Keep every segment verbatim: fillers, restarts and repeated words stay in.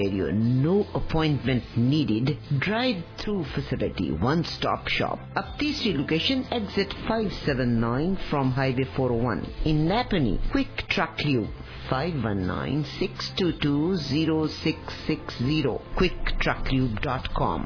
No appointment needed. Drive-through facility. One-stop shop. Ab teesri location exit five seventy-nine from Highway four oh one. In Napanee, Quick Truck Lube. five one nine, six two two, zero six six zero. quick truck lube dot com.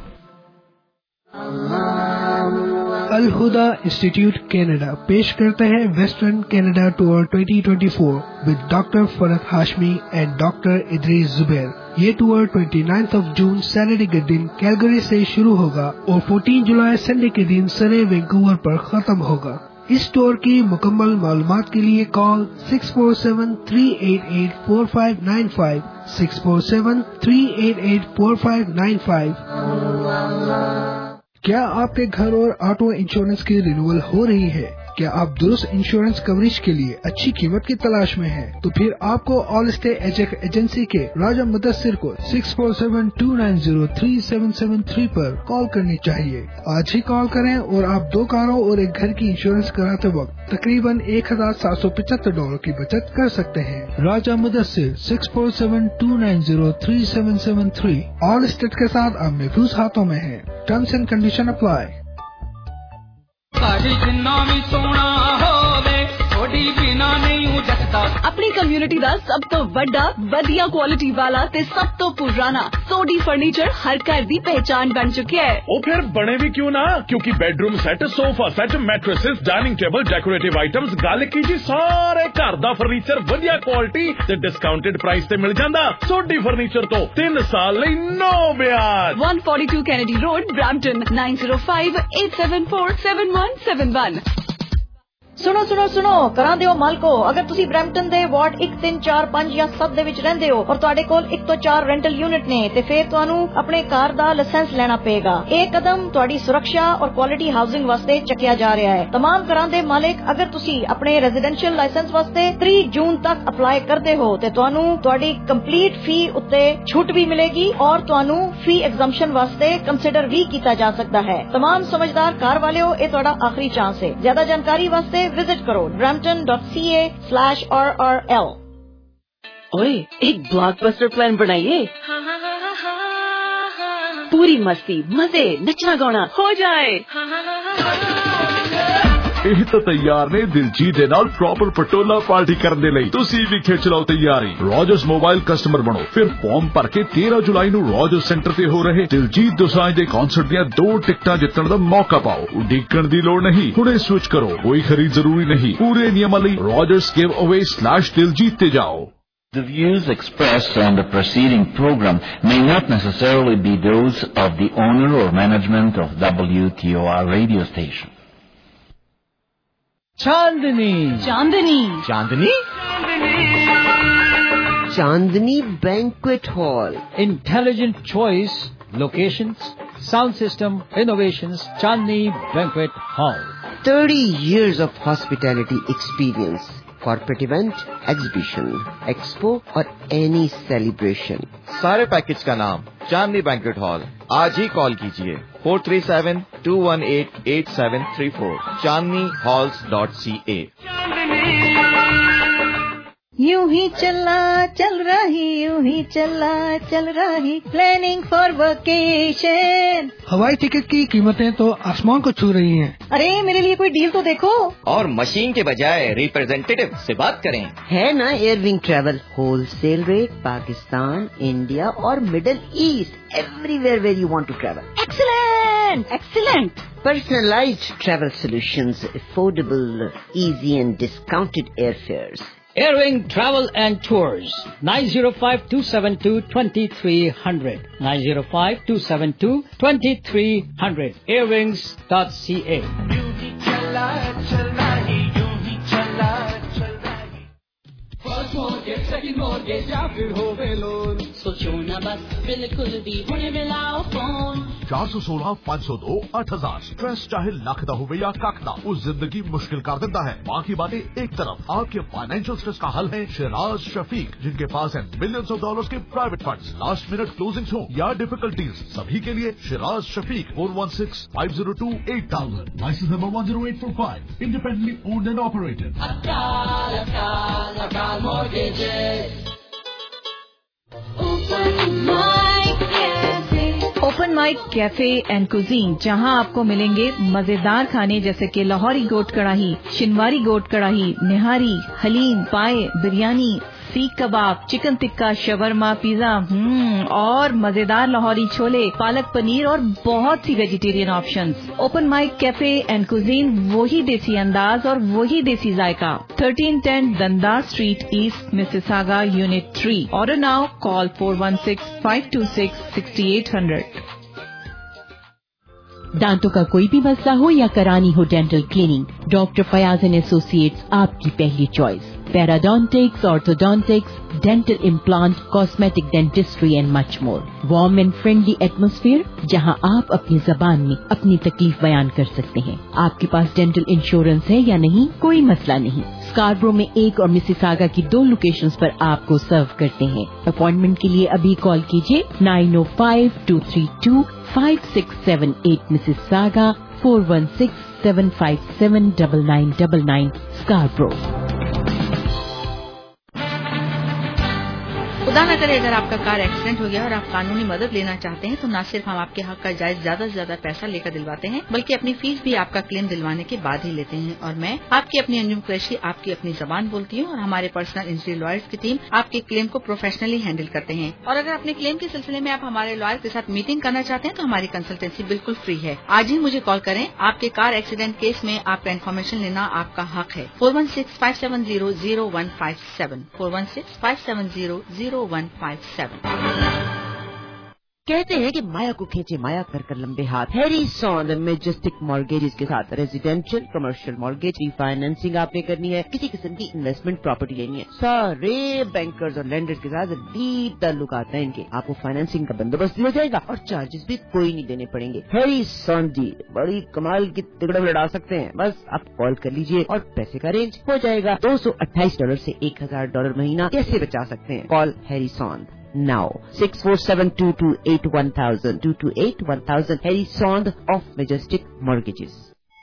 Alhuda institute Canada پیش کرتے ہیں western Canada tour twenty twenty-four with doctor Farhat Hashmi and doctor Idrees Zubair. یہ tour twenty-ninth of June Saturday کے دن Calgary سے شروع ہوگا اور fourteen جولائی Sunday کے دن سرے وینکوور پر ختم ہوگا. اس ٹور کی مکمل معلومات کے لیے کال six four seven, three eight eight, four five nine five, six four seven, three eight eight, four five nine five. کیا آپ کے گھر اور آٹو انشورنس کی رینیول ہو رہی ہے؟ کیا آپ درست انشورنس کوریج کے لیے اچھی قیمت کی تلاش میں ہیں؟ تو پھر آپ کو آل اسٹیٹ ایجنٹ ایجنسی کے راجہ مدثر کو six four seven, two nine zero, three seven seven three پر کال کرنی چاہیے. آج ہی کال کریں اور آپ دو کاروں اور ایک گھر کی انشورنس کراتے وقت تقریباً ایک ہزار سات سو پچہتر ڈالر کی بچت کر سکتے ہیں. Raja Mudassar six four seven, two nine zero, three seven seven three. Allstate کے ساتھ آپ محفوظ ہاتھوں میں ہیں. Terms and condition apply. اپنی کمیونٹی دا سب تو بڑا ودیا کوالٹی والا تے سب تو پرانا سوڈی فرنیچر ہر گھر دی پہچان بن چکے ہے. وہ پھر بنے بھی کیوں نہ، کیونکہ bedroom set, sofa set, mattresses, dining table, decorative items, گل کی جی سارے گھر دا فرنیچر ودیا کوالٹی تے ڈسکاؤنٹڈ پرائس تے مل جاندا. سوڈی فرنیچر تو تین سال لئی نو بیاج. one forty-two Kennedy road, Brampton nine zero five, eight seven four, seven one seven one. سنو سنو سنو کراں دیو مالکو، اگر تسی برامپٹن دے وارڈ ایک تین چار پانچ یا سات دے وچ رہندے ہو اور تواڈے کول ایک تو چار رینٹل یونٹ نے تے پھر تانوں اپنے کار دا لائسنس لینا پے گا. ایک قدم تواڈی سرکشا اور کوالٹی ہاؤسنگ واسطے چکیا جا رہا ہے. تمام کراں دے مالک اگر تسی اپنے ریزیڈینشیل لائسنس واسطے three جون تک اپلائی کردے ہو تے تانوں تواڈی کمپلیٹ فی اتے چھوٹ بھی ملے گی اور تانوں فی ایگزمپشن واسطے کنسیڈر بھی کیتا جا سکتا ہے. تمام سمجھدار کار والےو اے تہاڈا آخری چانس ہے. زیادہ جانکاری واسطے وزٹ کرو brampton dot c a slash r r l. اوئے ایک بلاک بسٹر پلان بنائیے. پوری مستی، مزے، نچنا گانا ہو جائے. ਇਹ ਤਾਂ ਤਿਆਰ ਨੇ ਦਿਲਜੀਤ ਦੇ ਨਾਲ ਪ੍ਰੋਪਰ ਪਟੋਲਾ ਪਾਰਟੀ ਕਰਨ ਦੇ ਲਈ. ਤੁਸੀਂ ਵੀ ਖਿੱਚ ਲਓ ਤਿਆਰੀ. ਰੋਜਰਸ ਮੋਬਾਈਲ ਕਸਟਮਰ ਬਣੋ, ਫਿਰ ਫਾਰਮ ਭਰ ਕੇ तेरह ਜੁਲਾਈ ਨੂੰ ਰੋਜਰਸ ਸੈਂਟਰ ਤੇ ਹੋ ਰਹੇ ਦਿਲਜੀਤ ਦੋਸਾਂਝ ਦੇ ਕਨਸਰਟ ਦੀਆਂ ਦੋ ਟਿਕਟਾਂ ਜਿੱਤਣ ਦਾ ਮੌਕਾ ਪਾਓ. ਉਡੀਕਣ ਦੀ ਲੋੜ ਨਹੀਂ, ਹੁਣੇ ਸਵਿਚ ਕਰੋ. ਕੋਈ ਖਰੀਦ ਜ਼ਰੂਰੀ ਨਹੀਂ. ਪੂਰੇ ਨਿਯਮਾਂ ਲਈ rogers giveaway slash diljit ਤੇ ਜਾਓ. The views expressed on the preceding program may not necessarily be those of the owner or management of W T O R radio station. Chandni Chandni Chandni Chandni banquet hall. Intelligent choice, locations, sound system, innovations. Chandni banquet hall. thirty years of hospitality experience. Corporate event, exhibition, expo اور any celebration. سارے package کا نام چاندنی banquet hall. آج ہی کال کیجیے four three seven, two one eight, eight seven three four. chandni halls dot c a. یوں ہی چلا چل رہی، یوں ہی چلا چل رہی، پلاننگ فار ویکیشن. ہوائی ٹکٹ کی قیمتیں تو آسمان کو چھو رہی ہیں. ارے میرے لیے کوئی ڈیل تو دیکھو. اور مشین کے بجائے ریپرزینٹیٹیو سے بات کریں. ہے نا air wing travel, wholesale rate, Pakistan, India اور middle east, everywhere where you want to travel. Excellent excellent. Personalized travel solutions, affordable, easy and discounted airfares. Airwing Travel and Tours. nine zero five, two seven two, two three zero zero. nine zero five, two seven two, two three zero zero. airwings dot c a. second mortgage یا پھر ہوے loan, سوچو نہ بس بالکل بھی ہونے ملاؤ phone. چار سو سولہ پانچ سو دو آٹھ ہزار. اسٹریس چاہے لاکھ دا ہوئے یا کاک دا، وہ زندگی مشکل کر دیتا ہے. باقی باتیں ایک طرف، آپ کے فائنینشیل اسٹریس کا حل ہے شیراز شفیق، جن کے پاس ہیں ملینز آف ڈالرز کے private funds. Last minute closing ہوں یا ڈیفیکلٹیز، سبھی کے لیے Shiraz Shafiq. Four one six five zero two eight thousand. Licence number one zero eight four five. Independently owned and operated. Akal Akal Akal mortgages. Open my mic cafe and cuisine, जहां आपको मिलेंगे मजेदार खाने जैसे कि लाहौरी गोट कढ़ाई, शिनवारी गोट कढ़ाई, निहारी, हलीम, पाए, बिरयानी, सीख कबाब, चिकन टिक्का, शवरमा, पिज्जा हम्म और मजेदार लाहौरी छोले, पालक पनीर और बहुत सी vegetarian options. Open mic cafe and cuisine, वही देसी अंदाज और वही देसी जायका। Thirteen ten Dundas street east, Mississauga, unit three. Order now, call four one six five two six six eight hundred. दांतों का कोई भी मसला हो या करानी हो dental cleaning, doctor Fayaz and associates आपकी पहली choice. Periodontics, orthodontics, dental implant, cosmetic dentistry and much more. Warm and friendly atmosphere जहां आप अपनी जबान में अपनी तकलीफ बयान कर सकते हैं। आपके पास डेंटल इंश्योरेंस है या नहीं, कोई मसला नहीं। स्कारब्रो में एक और मिसिसागा की दो लोकेशंस पर आपको सर्व करते हैं। अपॉइंटमेंट के लिए अभी कॉल कीजिए nine O five two three two five six seven eight, Mississauga four one six seven five seven double nine double nine, Scarborough. खुदा न करे अगर आपका कार एक्सीडेंट हो गया और आप कानूनी मदद लेना चाहते हैं तो न सिर्फ हम आपके हक का जायज ज्यादा से ज्यादा पैसा लेकर दिलवाते हैं, बल्कि अपनी फीस भी आपका क्लेम दिलवाने के बाद ही लेते हैं। और मैं आपकी अपनी अंजुम कुरैशी आपकी अपनी जबान बोलती हूँ और हमारे पर्सनल इंजरी लॉयर्स की टीम आपके क्लेम को प्रोफेशनली हैंडल करते हैं। और अगर अपने क्लेम के सिलसिले में आप हमारे लॉयर के साथ मीटिंग करना चाहते हैं तो हमारी कंसल्टेंसी बिल्कुल फ्री है। आज ही मुझे कॉल करें। आपके कार एक्सीडेंट केस में आपका इन्फॉर्मेशन लेना आपका हक है। Four one six five seven zero zero one five seven four one six five seven zero zero one five seven. कहते हैं कि माया को खींचे माया कर कर लंबे हाथ। हैरी सॉन्ड मेजेस्टिक मॉर्गेजेस के साथ रेजिडेंशियल कमर्शियल मॉर्गेज रीफाइनेंसिंग आपने करनी है, किसी किस्म की इन्वेस्टमेंट प्रॉपर्टी लेनी है, सारे बैंकर्स और लेंडर्स के साथ डीप ताल्लुकात हैं इनके। आपको फाइनेंसिंग का बंदोबस्त हो जाएगा और चार्जेस भी कोई नहीं देने पड़ेंगे। हैरी सॉन्ड जी बड़ी कमाल की तिगड़ा लड़ा सकते हैं। बस आप कॉल कर लीजिए और पैसे का अरेंज हो जाएगा। दो सौ अट्ठाईस डॉलर से एक हजार डॉलर महीना कैसे बचा सकते हैं? Call Harry Sond now six four seven two two eight one thousand two two eight one thousand Harry Sond of Majestic Mortgages।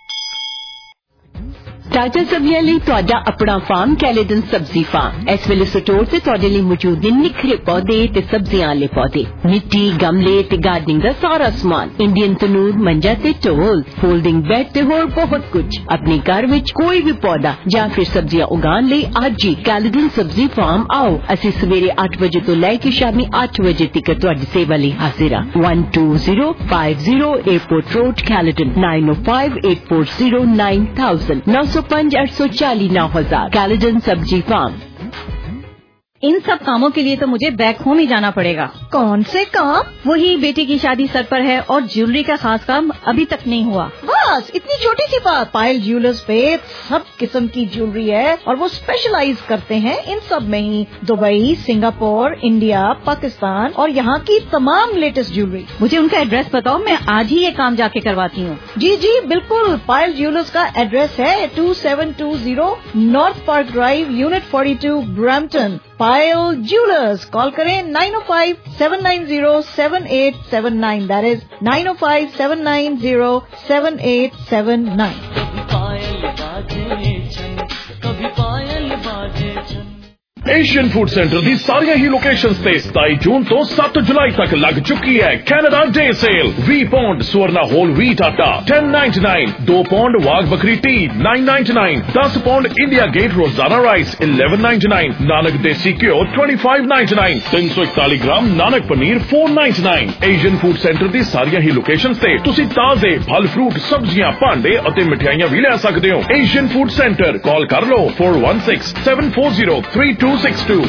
ਤਾਜ਼ਾ ਸਬਜ਼ੀਆਂ ਲਈ ਤੁਹਾਡਾ ਆਪਣਾ ਫਾਰਮ ਕੈਲੇਡਨ ਸਬਜ਼ੀ ਫਾਰਮ। ਇਸ ਵੇਲੇ ਸਟੋਰ ਤੇ ਤੁਹਾਡੇ ਲਈ ਮੌਜੂਦ ਨੇ ਨਿਖਰੇ ਪੌਦੇ ਤੇ ਸਬਜ਼ੀਆਂ ਵਾਲੇ ਪੌਦੇ, ਮਿੱਟੀ, ਗਮਲੇ ਤੇ ਗਾਰਡਨਿੰਗ ਦਾ ਸਾਰਾ ਸਮਾਨ, ਇੰਡੀਅਨ ਤਨੂਰ, ਮੰਜਾ ਤੇ ਢੋਲ, ਫੋਲਡਿੰਗ ਬੈੱਡ ਤੇ ਹੋਰ ਬਹੁਤ ਕੁਝ। ਆਪਣੇ ਘਰ ਵਿੱਚ ਕੋਈ ਵੀ ਪੌਦਾ ਜਾਂ ਫਿਰ ਸਬਜ਼ੀਆਂ ਉਗਾਉਣ ਲਈ ਅੱਜ ਹੀ ਕੈਲੇਡਨ ਸਬਜ਼ੀ ਫਾਰਮ ਆਓ। ਅਸੀਂ ਸਵੇਰੇ ਅੱਠ ਵਜੇ ਤੋਂ ਲੈ ਕੇ ਸ਼ਾਮੀ ਅੱਠ ਵਜੇ ਤੱਕ ਤੁਹਾਡੀ ਸੇਵਾ ਲਈ ਹਾਜ਼ਰ ਹਾਂ। one two zero five zero Airport Road, Caledon nine oh five eight four zero nine thousand नौ सौ पाँच आठ सौ चालीस नौ हजार कैलेडन सब्जी फार्म। इन सब कामों के लिए तो मुझे बैक होम ही जाना पड़ेगा। कौन से काम? वही बेटी की शादी सर पर है और ज्वेलरी का खास काम अभी तक नहीं हुआ। बस इतनी छोटी सी बात। पायल ज्वेलर्स पे सब किस्म की ज्वेलरी है और वो स्पेशलाइज करते हैं इन सब में ही। दुबई, सिंगापुर, इंडिया, पाकिस्तान और यहाँ की तमाम लेटेस्ट ज्वेलरी। मुझे उनका एड्रेस बताओ, मैं आज ही ये काम जाके करवाती हूँ। जी जी बिल्कुल। पायल ज्वेलर्स का एड्रेस है two seven two zero north park drive, unit forty two, Brampton. Payal jewellers. Call करें nine O five seven nine zero seven eight seven nine, that is nine O five seven nine zero seven eight seven nine. कभी पायल बाजे छन, कभी पायल बाजे छन। Asian food centre दी सारियां ही लोकेशंस ते सताई जून तो सात जुलाई तक लग चुकी है कैनेडा डे सेल। वी पौंड स्वर्णा होल व्हीट आटा टेन नाइन्टी नाइन, दो pound Wagh Bakri tea nine ninety nine, दस पौंड इंडिया गेट रोजाना rice eleven ninety nine, Nanak देसी घ्यो ट्वेंटी फाइव नाइन्टी नाइन, तीन सौ इकतालीस gram Nanak paneer four ninety nine. Asian food centre दी सारियां ही लोकेशंस ते तुसी ताजे फल फ्रूट, सब्जियां, भांडे अते मिठाइयां भी ले सकते हो। एशियन फूड सेंटर कॉल कर लो four one six seven four zero three two six two.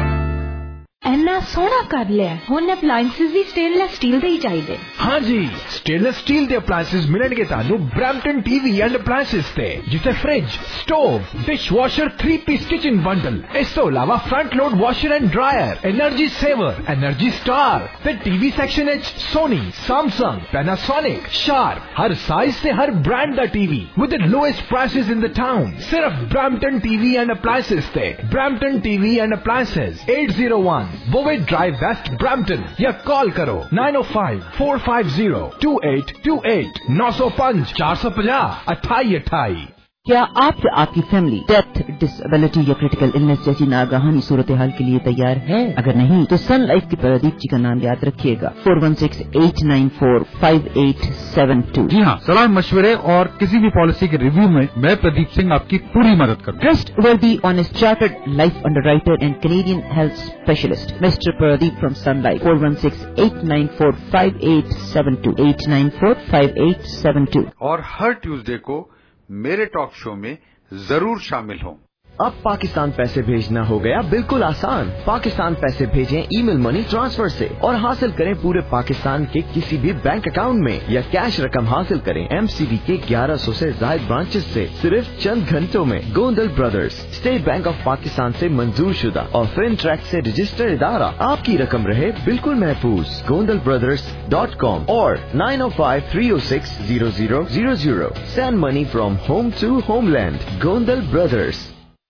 इन्ना सोहना कर लिया हुण अप्लायंसेस भी स्टेनलेस स्टील दे ही चाहिए। हाँ जी, स्टेनलेस स्टील दे अप्लायंसेस मिलणगे तानू ब्रैम्पटन टीवी एंड अप्लायंसेस ते, जिथे fridge, stove, dishwasher, three piece kitchen bundle, इस तो अलावा front load washer and dryer, energy saver, energy star ते टीवी सेक्शन एच सोनी, सैमसंग, पैनासोनिक, शार्प, हर साइज से हर ब्रांड दा TV with the lowest prices in the town. सिर्फ ब्रैम्पटन टीवी एंड अप्लायंसेस ते। Brampton TV and appliances eight zero one Bovaird drive west Brampton, या call करो nine O five four five zero two eight two eight नौ सौ पाँच चार सौ पचास अठाई अठाई। क्या आप या आपकी फैमिली डेथ, डिसेबिलिटी या क्रिटिकल इलनेस जैसी नागाहानी सूरत हाल के लिए तैयार है? अगर नहीं तो सन लाइफ के प्रदीप जी का नाम याद रखिएगा, four one six eight nine four five eight seven two. जी हाँ, सलाह मशवरे और किसी भी पॉलिसी के रिव्यू में मैं प्रदीप सिंह आपकी पूरी मदद करूँ। Trustworthy, honest, chartered life underwriter and Canadian health specialist mister Pradeep from Sun Life, four one six eight nine four five eight seven two, eight nine four five eight seven two. और हर Tuesday को मेरे talk show में जरूर शामिल हों। अब पाकिस्तान पैसे भेजना हो गया बिल्कुल आसान। पाकिस्तान पैसे भेजें ईमेल मनी ट्रांसफर से और हासिल करें पूरे पाकिस्तान के किसी भी बैंक अकाउंट में, या कैश रकम हासिल करें एमसीबी के ग्यारह सौ से ज्यादा ब्रांचेस से सिर्फ चंद घंटों में। Gondal brothers, State Bank of Pakistan से मंजूर शुदा और फिन ट्रैक से रजिस्टर्ड इदारा, आपकी रकम रहे बिल्कुल महफूज। गोंदल ब्रदर्स डॉट कॉम और nine O five three O six zero zero zero zero. Send money from home to homeland. Gondal brothers.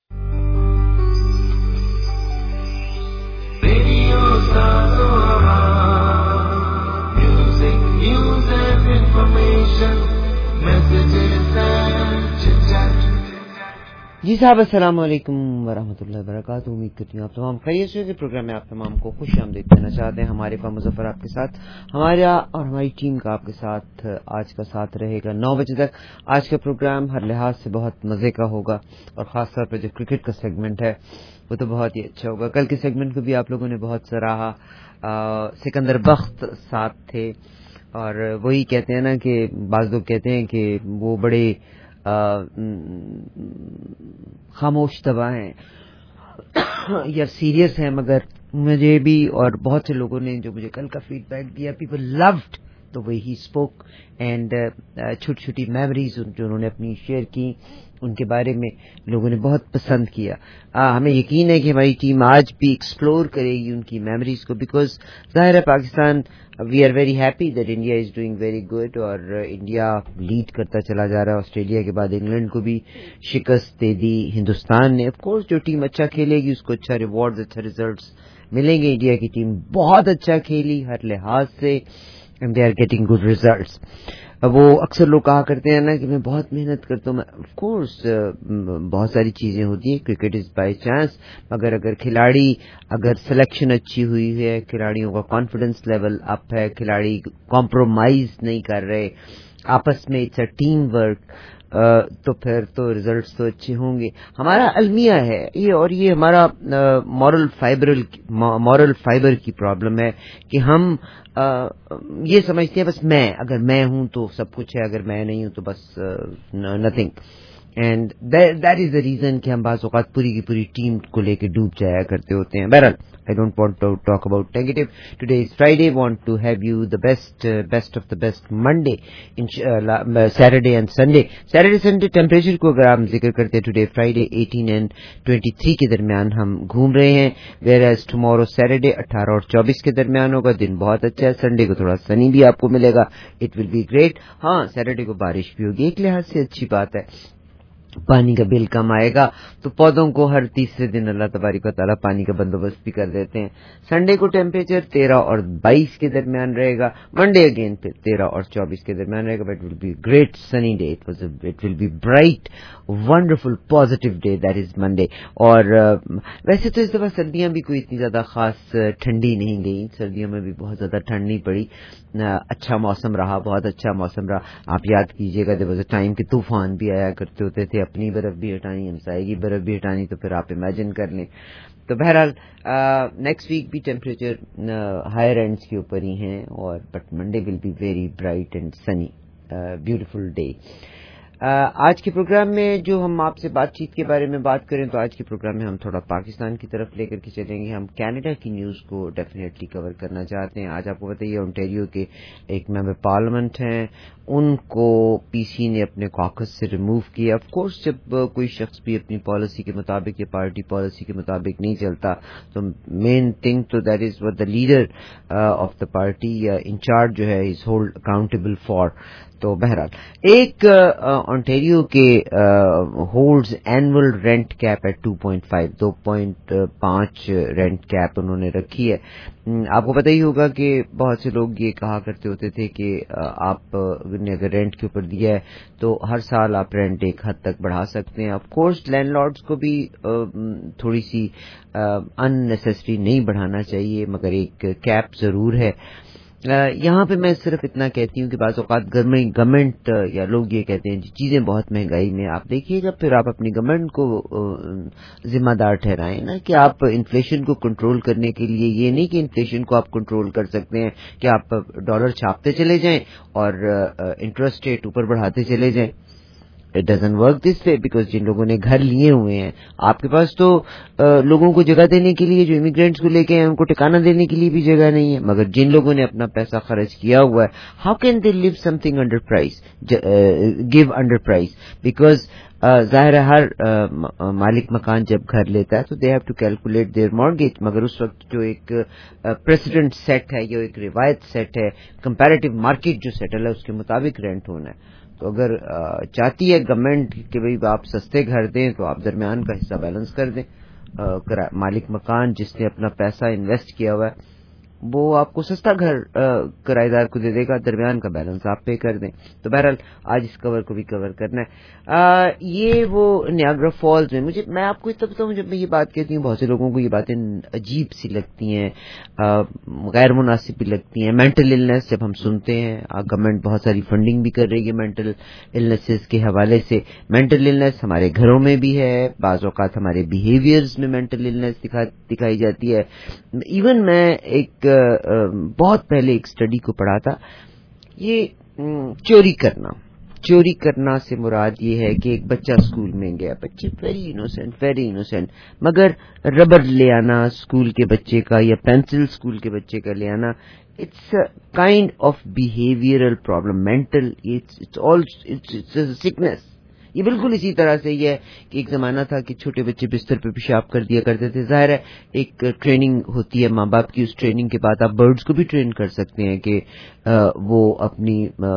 Music, news and information, messages and chit-chat. जी साहब, अस्सलाम वालेकुम वरहमतुल्लाहि वबरकातुहू। उम्मीद करती हूँ आप तमाम खैरियत से। प्रोग्राम में आप तमाम को खुश आमदीद कहना चाहते हैं। हमारे का मुजफ्फर आपके साथ, हमारा और हमारी टीम का आपके साथ आज का साथ रहेगा नौ बजे तक। आज का प्रोग्राम हर लिहाज से बहुत मजे का होगा और खास तौर पर जो क्रिकेट का सेगमेंट है वो तो बहुत ही अच्छा होगा। कल के सेगमेंट को भी आप लोगों ने बहुत सराहा। सिकंदर बख्त साथ थे और वही कहते हैं ना कि बाज़ लोग कहते हैं कि वो बड़े खामोश तबाह हैं या सीरियस हैं, मगर मुझे भी और बहुत से लोगों ने जो मुझे कल का फीडबैक दिया, people loved the way he spoke and छोटी छोटी मेमोरीज जो उन्होंने अपनी शेयर की उनके बारे में लोगों ने बहुत पसंद किया। आ, हमें यकीन है कि हमारी टीम आज भी एक्सप्लोर करेगी उनकी मेमोरीज को, बिकॉज जाहिर है Pakistan, we are very happy that India is doing very good और इंडिया लीड करता चला जा रहा है। ऑस्ट्रेलिया के बाद इंग्लैंड को भी शिकस्त दे दी हिंदुस्तान ने। ऑफ कोर्स जो टीम अच्छा खेलेगी उसको अच्छा रिवॉर्ड, अच्छा रिजल्ट्स मिलेंगे। इंडिया की टीम बहुत अच्छा खेली हर लिहाज से and they are getting good results. वो अक्सर लोग कहा करते हैं ना कि मैं बहुत मेहनत करता हूँ। ऑफ कोर्स बहुत सारी चीजें होती हैं, क्रिकेट इज बाय चांस, मगर अगर खिलाड़ी, अगर सिलेक्शन अच्छी हुई है, खिलाड़ियों का कॉन्फिडेंस लेवल अप है, खिलाड़ी कॉम्प्रोमाइज नहीं कर रहे आपस में, इट्स अ टीम वर्क, तो फिर तो रिजल्ट्स तो अच्छे होंगे। हमारा अलमिया है ये, और ये हमारा मॉरल फाइबर मॉरल फाइबर की प्रॉब्लम है कि हम आ, ये समझते हैं बस मैं, अगर मैं हूं तो सब कुछ है, अगर मैं नहीं हूं तो बस nothing. And that is the reason कि हम बाज़ औक़ात पूरी की पूरी टीम को लेकर डूब जाया करते होते हैं। बहरहाल, I don't want to talk about negative. Today is Friday. Want to have you the best, uh, best of the best Monday, uh, Saturday and Sunday. Saturday, Sunday temperature को अगर आप जिक्र करते हैं, today Friday eighteen and twenty-three के दरमियान हम घूम रहे हैं, whereas tomorrow Saturday अठारह और चौबीस के दरमियान होगा। दिन बहुत अच्छा है। Sunday को थोड़ा सनी भी आपको मिलेगा, it will be great. हाँ, Saturday को बारिश भी होगी, एक लिहाज से अच्छी बात है। पानी का बिल कम आएगा तो पौधों को हर तीसरे दिन अल्लाह तबारक व तआला पानी का बंदोबस्त भी कर देते हैं। संडे को टेम्परेचर तेरह और बाईस के दरमियान रहेगा। मंडे अगेन फिर तेरह और चौबीस के दरमियान रहेगा। But will be great sunny day. It was it will be bright wonderful positive day, that is Monday. और uh, वैसे तो इस दफा सर्दियां भी कोई इतनी ज्यादा खास ठंडी नहीं गई, सर्दियों में भी बहुत ज्यादा ठंड नहीं पड़ी। uh, अच्छा मौसम रहा, बहुत अच्छा मौसम रहा। आप याद कीजिएगा देयर वाज अ टाइम कि तूफान भी आया करते होते थे, अपनी बर्फ भी हटानी, हमसाये की बर्फ भी हटानी, तो फिर आप इमेजिन कर लें। तो बहरहाल नेक्स्ट वीक भी टेम्परेचर हायर एंड्स के ऊपर ही हैं, और but Monday will be very bright and sunny, beautiful day. आज के प्रोग्राम में जो हम आपसे बातचीत के बारे में बात करें, तो आज के प्रोग्राम में हम थोड़ा पाकिस्तान की तरफ लेकर के चलेंगे। हम कनाडा की न्यूज़ को डेफिनेटली कवर करना चाहते हैं। आज आपको बताइए, ओंटारियो के एक मेंबर पार्लियामेंट हैं, उनको पीसी ने अपने कॉकस से रिमूव किया। ऑफ कोर्स जब कोई शख्स भी अपनी पॉलिसी के मुताबिक या पार्टी पॉलिसी के मुताबिक नहीं चलता, तो मेन थिंग तो that is what the leader of the party या इंचार्ज जो है इज होल्ड अकाउंटेबल फॉर। تو بہرحال ایک آنٹیریو کے ہولڈز اینول رینٹ کیپ ہے ٹو پوائنٹ فائیو دو پوائنٹ پانچ رینٹ کیپ انہوں نے رکھی ہے. آپ کو پتہ ہی ہوگا کہ بہت سے لوگ یہ کہا کرتے ہوتے تھے کہ آپ نے اگر رینٹ کے اوپر دیا ہے تو ہر سال آپ رینٹ ایک حد تک بڑھا سکتے ہیں. آف کورس لینڈ لارڈس کو بھی تھوڑی سی ان نیسیسری نہیں بڑھانا چاہیے, مگر ایک کیپ ضرور ہے. یہاں پہ میں صرف اتنا کہتی ہوں کہ بعض اوقات گورنمنٹ یا لوگ یہ کہتے ہیں چیزیں بہت مہنگائی میں, آپ دیکھیے گا پھر آپ اپنی گورنمنٹ کو ذمہ دار ٹھہرائیں نا کہ آپ انفلیشن کو کنٹرول کرنے کے لیے, یہ نہیں کہ انفلیشن کو آپ کنٹرول کر سکتے ہیں کہ آپ ڈالر چھاپتے چلے جائیں اور انٹرسٹ ریٹ اوپر بڑھاتے چلے جائیں. It doesn't work this way, because جن لوگوں نے گھر لیے ہوئے ہیں, آپ کے پاس تو لوگوں کو جگہ دینے کے لیے, جو امیگرینٹس کو لے کے ہیں ان کو ٹھکانہ دینے کے لیے بھی جگہ نہیں ہے, مگر جن لوگوں نے اپنا پیسہ خرچ کیا ہوا ہے, how can they leave something under price, give under price, because ظاہر ہے ہر مالک مکان جب گھر لیتا ہے تو they have to calculate their mortgage, مگر اس وقت جو ایک پریسیڈنٹ سیٹ ہے یا ایک روایت سیٹ ہے, کمپیریٹو مارکیٹ جو سیٹل ہے اس کے مطابق رینٹ ہونا ہے. تو اگر چاہتی ہے گورنمنٹ کہ بھئی آپ سستے گھر دیں تو آپ درمیان کا حصہ بیلنس کر دیں, مالک مکان جس نے اپنا پیسہ انویسٹ کیا ہوا ہے وہ آپ کو سستا گھر کرایہ دار کو دے دے گا, درمیان کا بیلنس آپ پے کر دیں. تو بہرحال آج اس کور کو بھی کور کرنا ہے. یہ وہ نیاگرا فالز میں, مجھے میں آپ کو اتنا بتاؤں, جب میں یہ بات کہتی ہوں بہت سے لوگوں کو یہ باتیں عجیب سی لگتی ہیں, غیر مناسب بھی لگتی ہیں. مینٹل النس جب ہم سنتے ہیں, گورنمنٹ بہت ساری فنڈنگ بھی کر رہی ہے مینٹل النسز کے حوالے سے. مینٹل النس ہمارے گھروں میں بھی ہے, بعض اوقات ہمارے بیہیویئرز میں مینٹل النس دکھائی جاتی ہے. ایون میں ایک بہت پہلے ایک اسٹڈی کو پڑھا تھا, یہ چوری کرنا چوری کرنا سے مراد یہ ہے کہ ایک بچہ اسکول میں گیا, بچے ویری انوسینٹ ویری انوسینٹ مگر ربر لے آنا اسکول کے بچے کا یا پینسل اسکول کے بچے کا لے آنا, it's kind of behavioural problem, mental, it's all sickness. یہ بالکل اسی طرح سے یہ ہے کہ ایک زمانہ تھا کہ چھوٹے بچے بستر پہ پیشاب کر دیا کرتے تھے. ظاہر ہے ایک ٹریننگ ہوتی ہے ماں باپ کی, اس ٹریننگ کے بعد آپ برڈز کو بھی ٹرین کر سکتے ہیں کہ وہ اپنی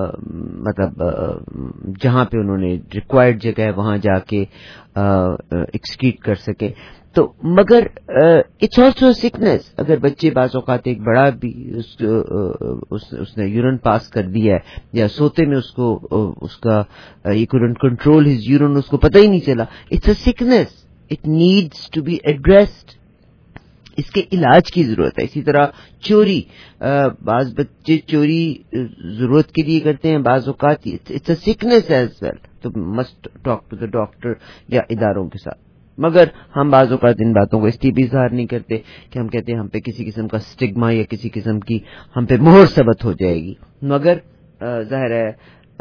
مطلب جہاں پہ انہوں نے ریکوائرڈ جگہ ہے وہاں جا کے ایکسکریٹ کر سکیں. تو مگر اٹس آلسو سکنس. اگر بچے بعض اوقات ایک بڑا بھی اس, اس, اس نے یورین پاس کر دیا ہے یا سوتے میں اس کو اس کا ہی couldn't کنٹرول ہز یورین, اس کو پتہ ہی نہیں چلا, it's a sickness, it needs to be addressed. اس کے علاج کی ضرورت ہے. اسی طرح چوری, بعض بچے چوری ضرورت کے لیے کرتے ہیں, بعض اوقات it's a sickness as well, تو must talk to the doctor یا اداروں کے ساتھ. مگر ہم بعض اوقات ان باتوں کو اس لیے بھی اظہار نہیں کرتے کہ ہم کہتے ہیں ہم پہ کسی قسم کا سٹگما یا کسی قسم کی ہم پہ مہر ثبت ہو جائے گی, مگر ظاہر ہے.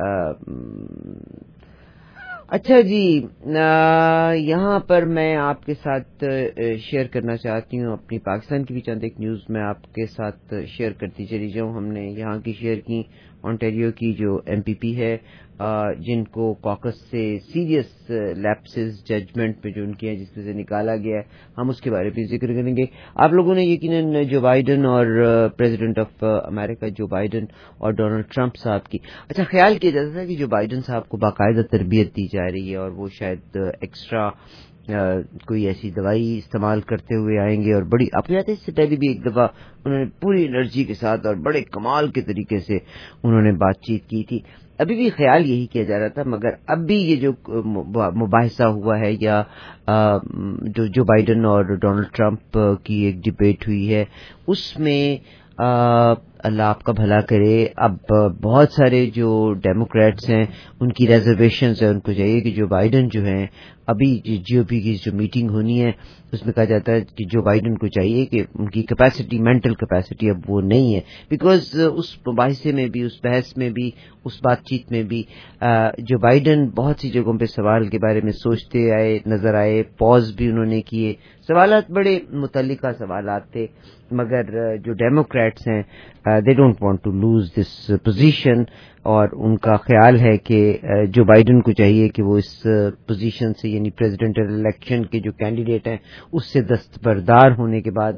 اچھا جی, یہاں پر میں آپ کے ساتھ شیئر کرنا چاہتی ہوں اپنی پاکستان کی بھی چند ایک نیوز میں آپ کے ساتھ شیئر کرتی چلی جاؤں. ہم نے یہاں کی شیئر کی اونٹیریو کی جو ایم پی پی ہے, جن کو کاکس سے سیریس لیپسز ججمنٹ میں جو ان کی ہیں جس میں سے نکالا گیا ہے, ہم اس کے بارے میں ذکر کریں گے. آپ لوگوں نے یقیناً جو بائیڈن اور president of America Joe Biden اور ڈونلڈ ٹرمپ صاحب کی, اچھا خیال کیا جاتا تھا کہ جو بائیڈن صاحب کو باقاعدہ تربیت دی جا رہی ہے اور وہ شاید ایکسٹرا کوئی ایسی دوائی استعمال کرتے ہوئے آئیں گے, اور بڑی آپ کو یاد ہے اس سے پہلے بھی ایک دفعہ انہوں نے پوری انرجی کے ساتھ اور بڑے کمال کے طریقے سے انہوں نے بات چیت کی تھی. ابھی بھی خیال یہی کیا جا رہا تھا, مگر اب بھی یہ جو مباحثہ ہوا ہے یا جو جو بائیڈن اور ڈونلڈ ٹرمپ کی ایک ڈبیٹ ہوئی ہے, اس میں اللہ آپ کا بھلا کرے, اب بہت سارے جو ڈیموکریٹس ہیں ان کی ریزرویشنز ہیں, ان کو چاہیے کہ جو بائیڈن جو ہیں, ابھی جی او پی کی جو میٹنگ ہونی ہے اس میں کہا جاتا ہے کہ جو بائیڈن کو چاہیے کہ ان کی کیپیسٹی, مینٹل کیپیسٹی اب وہ نہیں ہے, بیکاز اس مباحثے میں بھی, اس بحث میں بھی, اس بات چیت میں بھی جو بائیڈن بہت سی جگہوں پہ سوال کے بارے میں سوچتے آئے نظر آئے, پاز بھی انہوں نے کیے, سوالات بڑے متعلقہ سوالات تھے, مگر جو ڈیموکریٹس ہیں they don't want to lose this position, اور ان کا خیال ہے کہ جو بائیڈن کو چاہیے کہ وہ اس پوزیشن سے, یعنی پریزیڈنٹل الیکشن کے جو کینڈیڈیٹ ہیں اس سے دستبردار ہونے کے بعد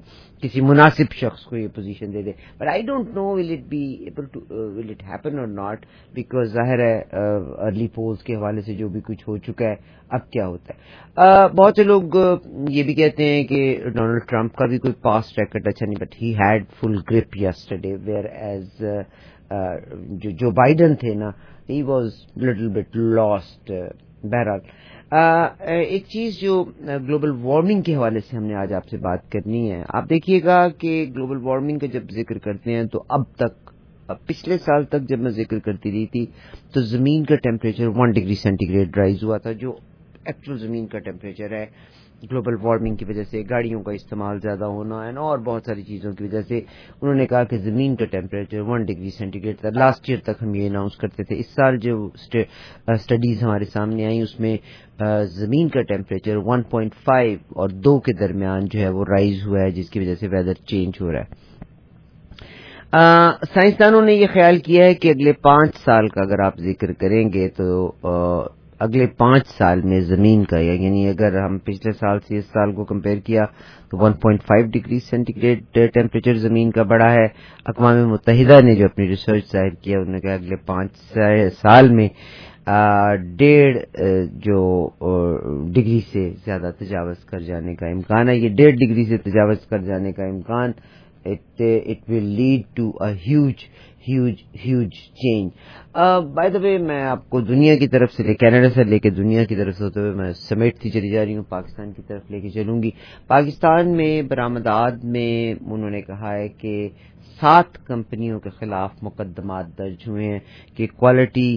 کسی مناسب شخص کو یہ پوزیشن دے دے. But I don't know will it be able to will it happen or not, because ظاہر ہے ارلی پولز کے حوالے سے جو بھی کچھ ہو چکا ہے اب کیا ہوتا ہے. بہت سے لوگ یہ بھی کہتے ہیں کہ ڈونلڈ ٹرمپ کا بھی کوئی پاسٹ ریکارڈ اچھا نہیں, but he had full grip yesterday, whereas جو جو بائیڈن تھے نا, he was little bit lost. بہرحال ایک چیز جو گلوبل وارمنگ کے حوالے سے ہم نے آج آپ سے بات کرنی ہے. آپ دیکھیے گا کہ گلوبل وارمنگ کا جب ذکر کرتے ہیں تو اب تک, پچھلے سال تک جب میں ذکر کرتی رہی تھی تو زمین کا temperature one degree centigrade rise ہوا تھا, جو ایکچوئل زمین کا ٹیمپریچر ہے. گلوبل وارمنگ کی وجہ سے, گاڑیوں کا استعمال زیادہ ہونا اینڈ اور بہت ساری چیزوں کی وجہ سے انہوں نے کہا کہ زمین کا temperature one degree centigrade تھا. لاسٹ ایئر تک ہم یہ اناؤنس کرتے تھے. اس سال جو اسٹڈیز ہمارے سامنے آئی اس میں زمین کا ٹیمپریچر ون پوائنٹ فائیو اور دو کے درمیان جو ہے وہ رائز ہوا ہے, جس کی وجہ سے ویدر چینج ہو رہا ہے. سائنسدانوں نے یہ خیال کیا ہے کہ اگلے پانچ سال کا اگر آپ ذکر کریں گے تو اگلے پانچ سال میں زمین کا, یعنی اگر ہم پچھلے سال سے اس سال کو کمپیئر کیا تو one point five degree centigrade temperature زمین کا بڑھا ہے. اقوام متحدہ نے جو اپنی ریسرچ ظاہر کیا, انہوں نے کہا اگلے پانچ سال میں ڈیڑھ جو ڈگری سے زیادہ تجاوز کر جانے کا امکان ہے. یہ ڈیڑھ ڈگری سے تجاوز کر جانے کا امکان, it uh, it will lead to a huge huge huge change. By the way میں آپ کو دنیا کی طرف سے, کینیڈا سے لے کے دنیا کی طرف سے ہوتے ہوئے میں سمیٹتی چلی جا رہی ہوں, پاکستان کی طرف لے کے چلوں گی. پاکستان میں برآمدات میں انہوں نے کہا ہے کہ سات کمپنیوں کے خلاف مقدمات درج ہوئے ہیں کہ کوالٹی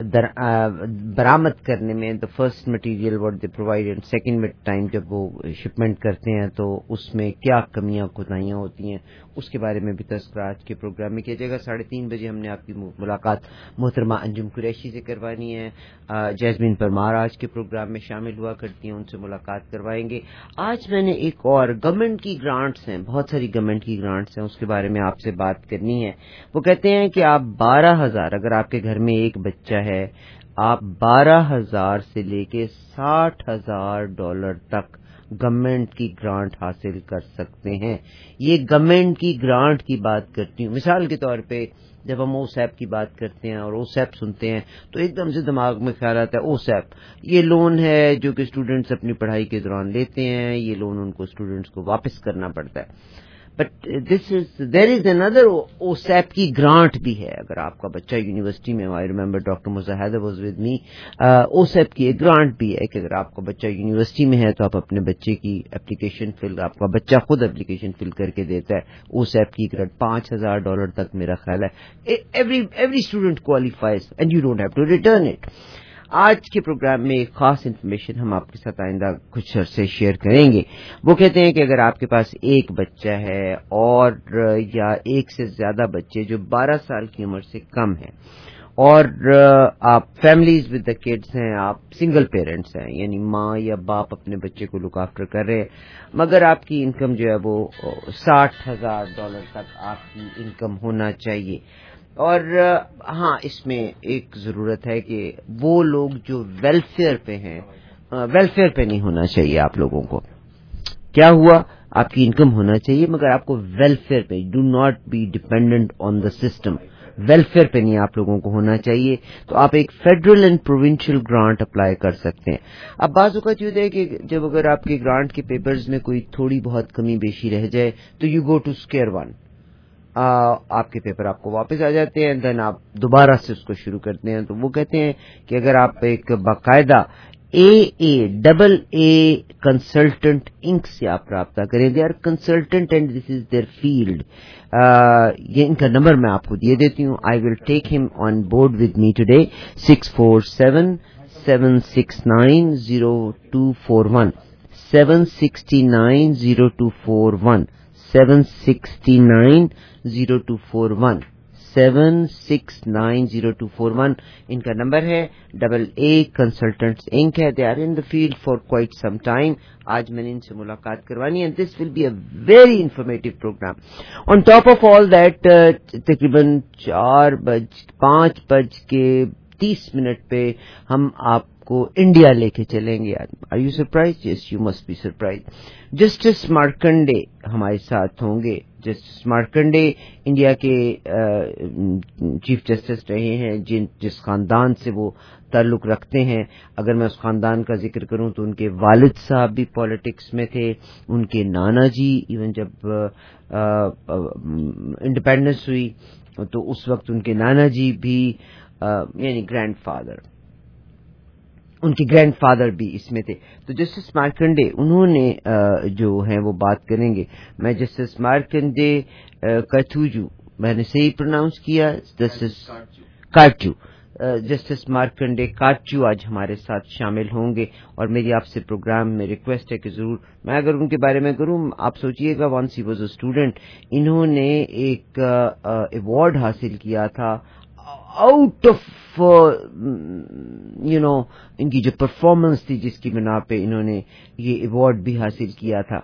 برآمد کرنے میں, the first material what they provide and second میں ٹائم جب وہ شپمنٹ کرتے ہیں تو اس میں کیا کمیاں کوتاہیاں ہوتی ہیں, اس کے بارے میں بھی تذکرہ آج کے پروگرام میں کیا جائے گا. ساڑھے تین بجے ہم نے آپ کی ملاقات محترمہ انجم قریشی سے کروانی ہے. جیسمین پرمار آج کے پروگرام میں شامل ہوا کرتی ہیں, ان سے ملاقات کروائیں گے. آج میں نے ایک اور گورنمنٹ کی گرانٹس ہیں, بہت ساری گورنمنٹ کی گرانٹس ہیں, اس کے بارے میں آپ سے بات کرنی ہے. وہ کہتے ہیں کہ آپ بارہ ہزار اگر آپ کے گھر میں ایک بچہ ہے, آپ بارہ ہزار سے لے کے ساٹھ ہزار ڈالر تک گورنمنٹ کی گرانٹ حاصل کر سکتے ہیں. یہ گورنمنٹ کی گرانٹ کی بات کرتی ہوں. مثال کے طور پہ جب ہم او سیپ کی بات کرتے ہیں اور او سیپ سنتے ہیں تو ایک دم سے دماغ میں خیال آتا ہے او سیپ یہ لون ہے جو کہ اسٹوڈنٹس اپنی پڑھائی کے دوران لیتے ہیں, یہ لون ان کو اسٹوڈنٹس کو واپس کرنا پڑتا ہے. بٹ دس از دیر از اندر او سیپ کی گرانٹ بھی ہے. اگر آپ کا بچہ یونیورسٹی میں, I remember doctor Mazahida was with me, OSAP کی ایک گرانٹ بھی ہے کہ اگر آپ کا بچہ یونیورسٹی میں ہے تو آپ اپنے بچے کی اپلیکیشن فل, آپ کا بچہ خود اپلیکیشن فل کر کے دیتا ہے. او سیپ کی گرانٹ پانچ ہزار ڈالر تک میرا خیال ہے every every student qualifies and you don't have to return it. آج کے پروگرام میں ایک خاص انفارمیشن ہم آپ کے ساتھ آئندہ کچھ عرصے شیئر کریں گے. وہ کہتے ہیں کہ اگر آپ کے پاس ایک بچہ ہے اور یا ایک سے زیادہ بچے جو بارہ سال کی عمر سے کم ہیں اور آپ فیملیز ود دا کڈس ہیں, آپ سنگل پیرنٹس ہیں, یعنی ماں یا باپ اپنے بچے کو لک آفٹر کر رہے ہیں, مگر آپ کی انکم جو ہے وہ ساٹھ ہزار ڈالر تک آپ کی انکم ہونا چاہیے. اور ہاں اس میں ایک ضرورت ہے کہ وہ لوگ جو ویلفیئر پہ ہیں, ویلفیئر پہ نہیں ہونا چاہیے آپ لوگوں کو. کیا ہوا, آپ کی انکم ہونا چاہیے مگر آپ کو ویلفیئر پہ, do not be dependent on the system, welfare پہ نہیں آپ لوگوں کو ہونا چاہیے. تو آپ ایک federal and provincial grant apply کر سکتے ہیں. اب بعض اوقات یہ ہے کہ جب اگر آپ کے گرانٹ کے پیپرز میں کوئی تھوڑی بہت کمی بیشی رہ جائے تو you go to square one, آپ کے پیپر آپ کو واپس آ جاتے ہیں, دین آپ دوبارہ سے اس کو شروع کرتے ہیں. تو وہ کہتے ہیں کہ اگر آپ ایک باقاعدہ اے اے ڈبل اے کنسلٹنٹ انک سے آپ رابطہ کریں, they are consultant and this is their field. یہ ان کا نمبر میں آپ کو دے دیتی ہوں. آئی will take him on board with me today, six four seven seven six nine zero two four one, seven sixty nine zero two four one, seven sixty nine zero two four one, seven six nine zero two four one ان کا number ہے. Double A consultants Inc ہے, they are in the field for quite some time. آج میں نے ان سے ملاقات کروانی ہے. This will be a very informative programme. On top of all that تقریباً چار بج پانچ بج کے تیس منٹ پہ ہم آپ کو انڈیا لے کے چلیں گے. Are you surprise? Yes you must be surprise. Justice Markandey ہمارے ساتھ ہوں گے. جسٹس مارکنڈے انڈیا کے چیف جسٹس رہے ہیں جن جس خاندان سے وہ تعلق رکھتے ہیں. اگر میں اس خاندان کا ذکر کروں تو ان کے والد صاحب بھی پالیٹکس میں تھے, ان کے نانا جی ایون جب انڈیپینڈنس ہوئی تو اس وقت ان کے نانا جی بھی یعنی گرینڈ فادر ان کے گرینڈ فادر بھی اس میں تھے. تو جسٹس مارکنڈے انہوں نے جو ہیں وہ بات کریں گے. میں جسٹس مارکنڈے کاتھوجو, میں نے صحیح پروناؤنس کیا, جسٹس کارچو, جسٹس مارکنڈے کارچو آج ہمارے ساتھ شامل ہوں گے. اور میری آپ سے پروگرام میں ریکویسٹ ہے کہ ضرور میں اگر ان کے بارے میں کروں, آپ سوچئے گا once he was a student انہوں نے ایک ایوارڈ حاصل کیا تھا آؤٹ آف یو نو ان کی جو پرفارمنس تھی جس کی بنا پہ انہوں نے یہ ایوارڈ بھی حاصل کیا تھا.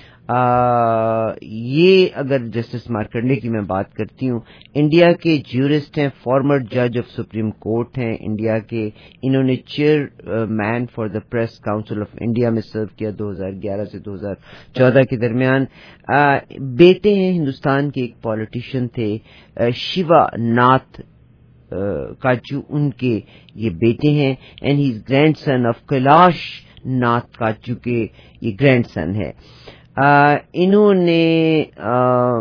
آ, یہ اگر جسٹس مارکنڈے کی میں بات کرتی ہوں, انڈیا کے جیورسٹ ہیں, فارمر جج آف سپریم کورٹ ہیں انڈیا کے. انہوں نے chairman for the Press Council of India میں سرو کیا دو ہزار گیارہ سے دو ہزار چودہ کے درمیان. آ, بیٹے ہیں ہندوستان کے ایک پولیٹیشین تھے شیوا ناتھ کاچو, ان کے یہ بیٹے ہیں. And he is grandson of Kailash Nath Katju کے یہ گرینڈ سن ہے. آ, انہوں نے آ,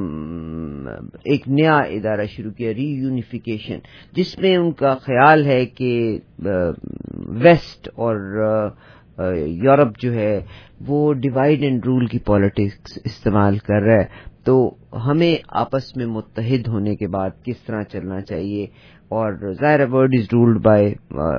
ایک نیا ادارہ شروع کیا ری یونیفیکیشن, جس میں ان کا خیال ہے کہ ویسٹ اور یورپ جو ہے وہ ڈیوائڈ اینڈ رول کی پالیٹکس استعمال کر رہا ہے. تو ہمیں آپس میں متحد ہونے کے بعد کس طرح چلنا چاہیے. اور ظاہر word is ruled by,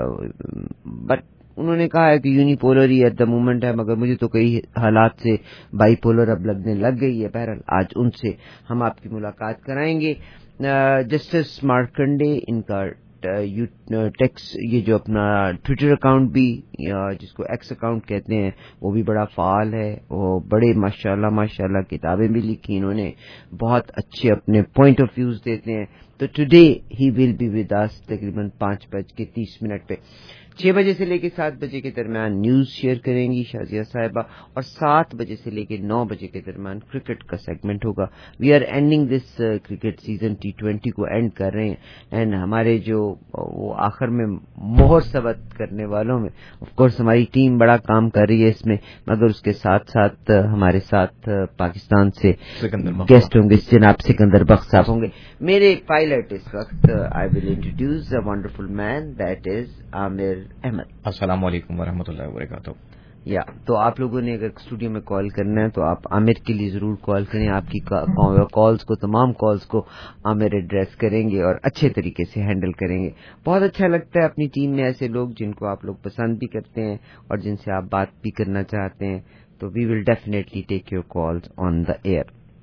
but انہوں نے کہا ہے کہ یونیپولر ہی ایٹ دا مومنٹ ہے, مگر مجھے تو کئی حالات سے بائی پولر اب لگنے لگ گئی ہے. بہرحال آج ان سے ہم آپ کی ملاقات کرائیں گے. جسٹس مارکنڈے ان کا ٹیکس یہ جو اپنا ٹویٹر اکاؤنٹ بھی جس کو ایکس اکاؤنٹ کہتے ہیں وہ بھی بڑا فعال ہے. وہ بڑے ماشاءاللہ ماشاءاللہ کتابیں بھی لکھی انہوں نے, بہت اچھے اپنے پوائنٹ آف ویوز دیتے ہیں. تو today he will be with us تقریباً پانچ بج کے تیس منٹ پہ. چھ بجے سے لے کے سات بجے کے درمیان نیوز شیئر کریں گی شازیہ صاحبہ, اور سات بجے سے لے کے نو بجے کے درمیان کرکٹ کا سیگمنٹ ہوگا. We are ending this cricket season, T twenty کو اینڈ کر رہے ہیں. اینڈ ہمارے جو وہ آخر میں مہر ثبت کرنے والوں میں آف کورس ہماری ٹیم بڑا کام کر رہی ہے اس میں, مگر اس کے ساتھ ساتھ ہمارے ساتھ پاکستان سے گیسٹ ہوں گے جناب سکندر بخش صاحب ہوں گے. میرے پائلٹ اس وقت I will introduce a wonderful man, that is Aamir Ahmed. السلام علیکم ورحمۃ اللہ وبرکاتہ. یا تو آپ لوگوں نے اگر اسٹوڈیو میں کال کرنا ہے تو آپ عامر کے لیے ضرور کال کریں. آپ کی کالز کو تمام کالز کو عامر ایڈریس کریں گے اور اچھے طریقے سے ہینڈل کریں گے. بہت اچھا لگتا ہے اپنی ٹیم میں ایسے لوگ جن کو آپ لوگ پسند بھی کرتے ہیں اور جن سے آپ بات بھی کرنا چاہتے ہیں. تو we will definitely take your calls on the air.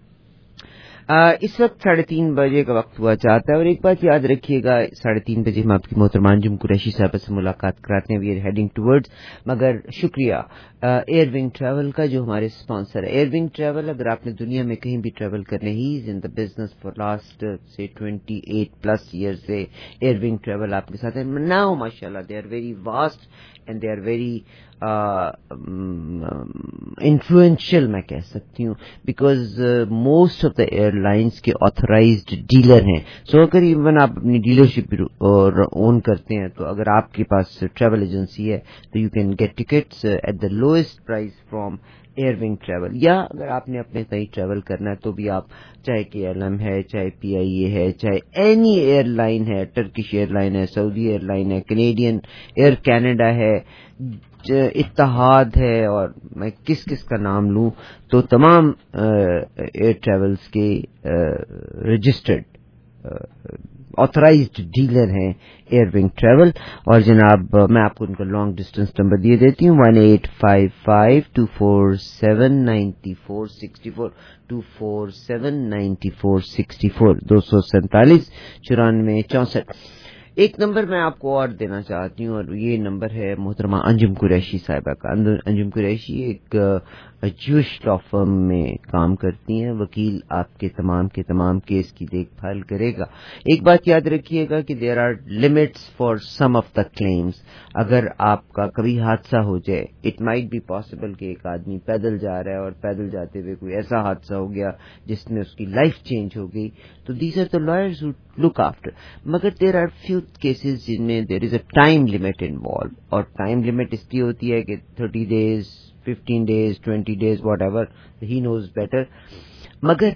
اس وقت ساڑھے تین بجے کا وقت ہوا چاہتا ہے, اور ایک بات یاد رکھیے گا, ساڑھے تین بجے ہم آپ کی محترمہ انجم قریشی صاحبہ سے ملاقات کراتے ہیں. وی آر ہیڈنگ ٹورڈز, مگر شکریہ ایئر ونگ ٹریول کا جو ہمارے اسپانسر ہے. ایئر ونگ ٹریول, اگر آپ نے دنیا میں کہیں بھی ٹریول کرنے, he is in the business for last سے ٹوینٹی ایٹ پلس ایئر سے ایئر ونگ ٹریول آپ کے ساتھ ہے. ناؤ ماشاء اللہ they are very vast and they are very influential میں کہہ سکتی ہوں, because most of the airlines کے آتھورائزڈ ڈیلر ہیں. سو اگر ایون آپ اپنی ڈیلرشپ اون کرتے ہیں تو اگر آپ کے پاس ٹریول ایجنسی ہے تو you can get tickets at the lowest price from Air wing Travel. یا اگر آپ نے اپنے کہیں ٹریول کرنا ہے تو بھی آپ, چاہے کے ایل ایم ہے, چاہے پی آئی اے ہے, چاہے اینی ایئر لائن ہے, ٹرکش ایئر لائن ہے, سعودی ایئر لائن ہے, کینیڈین ایئر کینیڈا ہے, اتحاد ہے, اور میں کس کس کا نام لوں, تو تمام ایئر ٹریولز کے رجسٹرڈ آتھورائزڈ ڈیلر ہیں ایئر ونگ ٹریول. اور جناب میں آپ کو ان کا لانگ ڈسٹینس نمبر دیے دیتی ہوں, one eight five five two four seven ninety four sixty four two four seven ninety four sixty four دو سو سینتالیس چورانوے چونسٹھ. ایک نمبر میں آپ کو اور دینا چاہتی ہوں، اور یہ نمبر ہے محترمہ انجم قریشی صاحبہ کا. انجم قریشی ایک جوش لا فرم میں کام کرتی ہیں. وکیل آپ کے تمام کے تمام کیس کی دیکھ بھال کرے گا. ایک بات یاد رکھیے گا کہ there are limits for some of the claims. اگر آپ کا کبھی حادثہ ہو جائے، اٹ مائٹ بی پاسبل کہ ایک آدمی پیدل جا رہا ہے اور پیدل جاتے ہوئے کوئی ایسا حادثہ ہو گیا جس میں اس کی لائف چینج ہو گئی، تو these are the lawyers who look after. مگر دیر آر فیو کیسز جن میں there is a time limit involve, اور ٹائم لمٹ اس لیے ہوتی ہے کہ thirty days fifteen days twenty days whatever, he knows better. مگر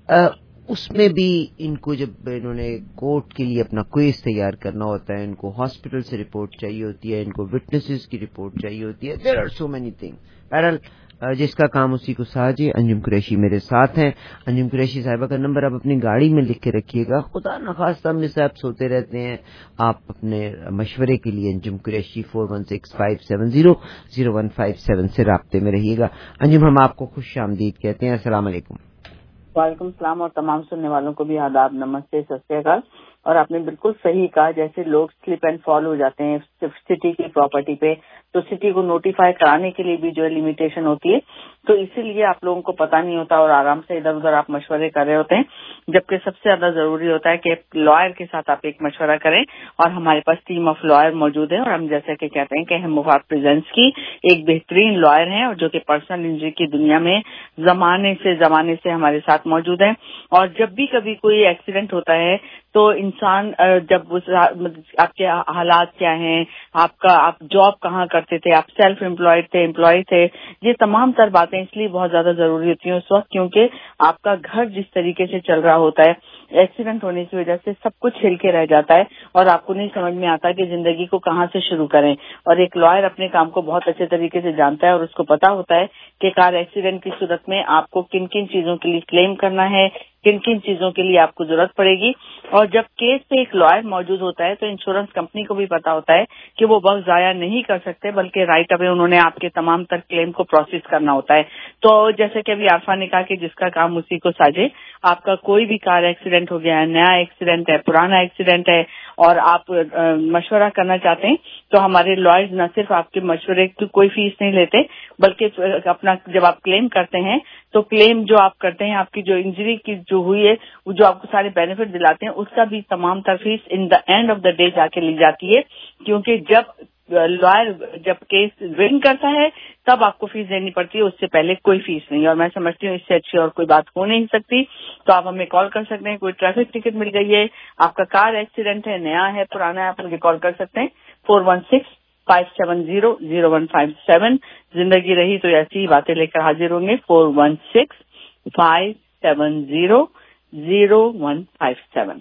اس میں بھی ان کو جب انہوں نے کورٹ کے لیے اپنا کویز تیار کرنا ہوتا ہے، ان کو ہاسپٹل سے رپورٹ چاہیے ہوتی ہے، ان کو وٹنسز کی رپورٹ چاہیے ہوتی ہے. There are so many thing. بہرحال جس کا کام اسی کو ساجے. انجم قریشی میرے ساتھ ہیں. انجم قریشی صاحبہ کا نمبر آپ اپنی گاڑی میں لکھ کے رکھیے گا. خدا نخواستہ مس آپ سوتے رہتے ہیں، آپ اپنے مشورے کے لیے Anjum Qureshi four one six five seven zero zero one five seven سے رابطے میں رہیے گا. انجم ہم آپ کو خوش آمدید کہتے ہیں. السلام علیکم. وعلیکم السلام، اور تمام سننے والوں کو بھی آداب، نمستے، ست سری اکال. اور آپ نے بالکل صحیح کہا، جیسے لوگ سلپ اینڈ فال ہو جاتے ہیں سٹی کی پراپرٹی پہ، تو سٹی کو نوٹیفائی کرانے کے لیے بھی جو ہے لمیٹیشن ہوتی ہے. تو اسی لیے آپ لوگوں کو پتہ نہیں ہوتا اور آرام سے ادھر ادھر آپ مشورے کر رہے ہوتے ہیں، جبکہ سب سے زیادہ ضروری ہوتا ہے کہ لائر کے ساتھ آپ ایک مشورہ کریں. اور ہمارے پاس ٹیم آف لائر موجود ہے، اور ہم جیسے کہ کہتے ہیں کہ ہم مفاد پریزنس کی ایک بہترین لائر ہیں، اور جو کہ پرسنل انجری کی دنیا میں زمانے سے زمانے سے ہمارے ساتھ موجود ہیں. اور جب بھی کبھی کوئی ایکسیڈنٹ ہوتا ہے تو انسان جب آپ کے حالات کیا ہیں، آپ کا آپ جاب کہاں کرتے تھے، آپ سیلف امپلائڈ تھے، امپلائی تھے، یہ تمام تر باتیں اس لیے بہت زیادہ ضروری ہوتی ہیں اس وقت، کیونکہ آپ کا گھر جس طریقے سے چل رہا ہوتا ہے، ایکسیڈنٹ ہونے کی وجہ سے سب کچھ ہل کے رہ جاتا ہے، اور آپ کو نہیں سمجھ میں آتا کہ زندگی کو کہاں سے شروع کریں. اور ایک لائر اپنے کام کو بہت اچھے طریقے سے جانتا ہے، اور اس کو پتا ہوتا ہے کہ کار ایکسیڈنٹ کی صورت میں آپ کو کن کن چیزوں کے لیے کلیم کرنا ہے، کن کن چیزوں کے لیے آپ کو ضرورت پڑے گی. اور جب کیس پہ ایک لائر موجود ہوتا ہے تو انشورنس کمپنی کو بھی پتا ہوتا ہے کہ وہ وقت ضائع نہیں کر سکتے، بلکہ رائٹ اوے انہوں نے آپ کے تمام تر کلیم کو پروسیس کرنا ہوتا ہے. تو جیسے کہ ابھی عارفہ نے کہا کہ جس کا کام اسی کو ساجے، آپ کا کوئی بھی کار ایکسیڈنٹ ہو گیا ہے، نیا ایکسیڈنٹ ہے، پرانا ایکسیڈنٹ ہے، اور آپ مشورہ کرنا چاہتے ہیں، تو ہمارے لائرز نہ صرف آپ کے مشورے کی کوئی فیس نہیں لیتے، بلکہ اپنا جب آپ کلیم کرتے ہیں تو کلیم جو آپ کرتے ہیں، آپ کی جو انجری کی جو ہوئی ہے، وہ جو آپ کو سارے بینیفٹ دلاتے ہیں، اس کا بھی تمام تر fees in the end of the day جا کے لی جاتی ہے. کیونکہ جب لائر جب کیس ونگ کرتا ہے تب آپ کو فیس دینی پڑتی ہے، اس سے پہلے کوئی فیس نہیں. اور میں سمجھتی ہوں اس سے اچھی اور کوئی بات ہو نہیں سکتی. تو آپ ہمیں کال کر سکتے ہیں. کوئی ٹریفک ٹکٹ مل گئی ہے، آپ کا کار ایکسیڈنٹ ہے، نیا ہے، پرانا ہے، آپ مجھے کال کر سکتے ہیں four one six five seven zero zero one five seven. زندگی رہی تو ایسی ہی باتیں لے کر حاضر ہوں گے. Four one six five seven zero zero one five seven.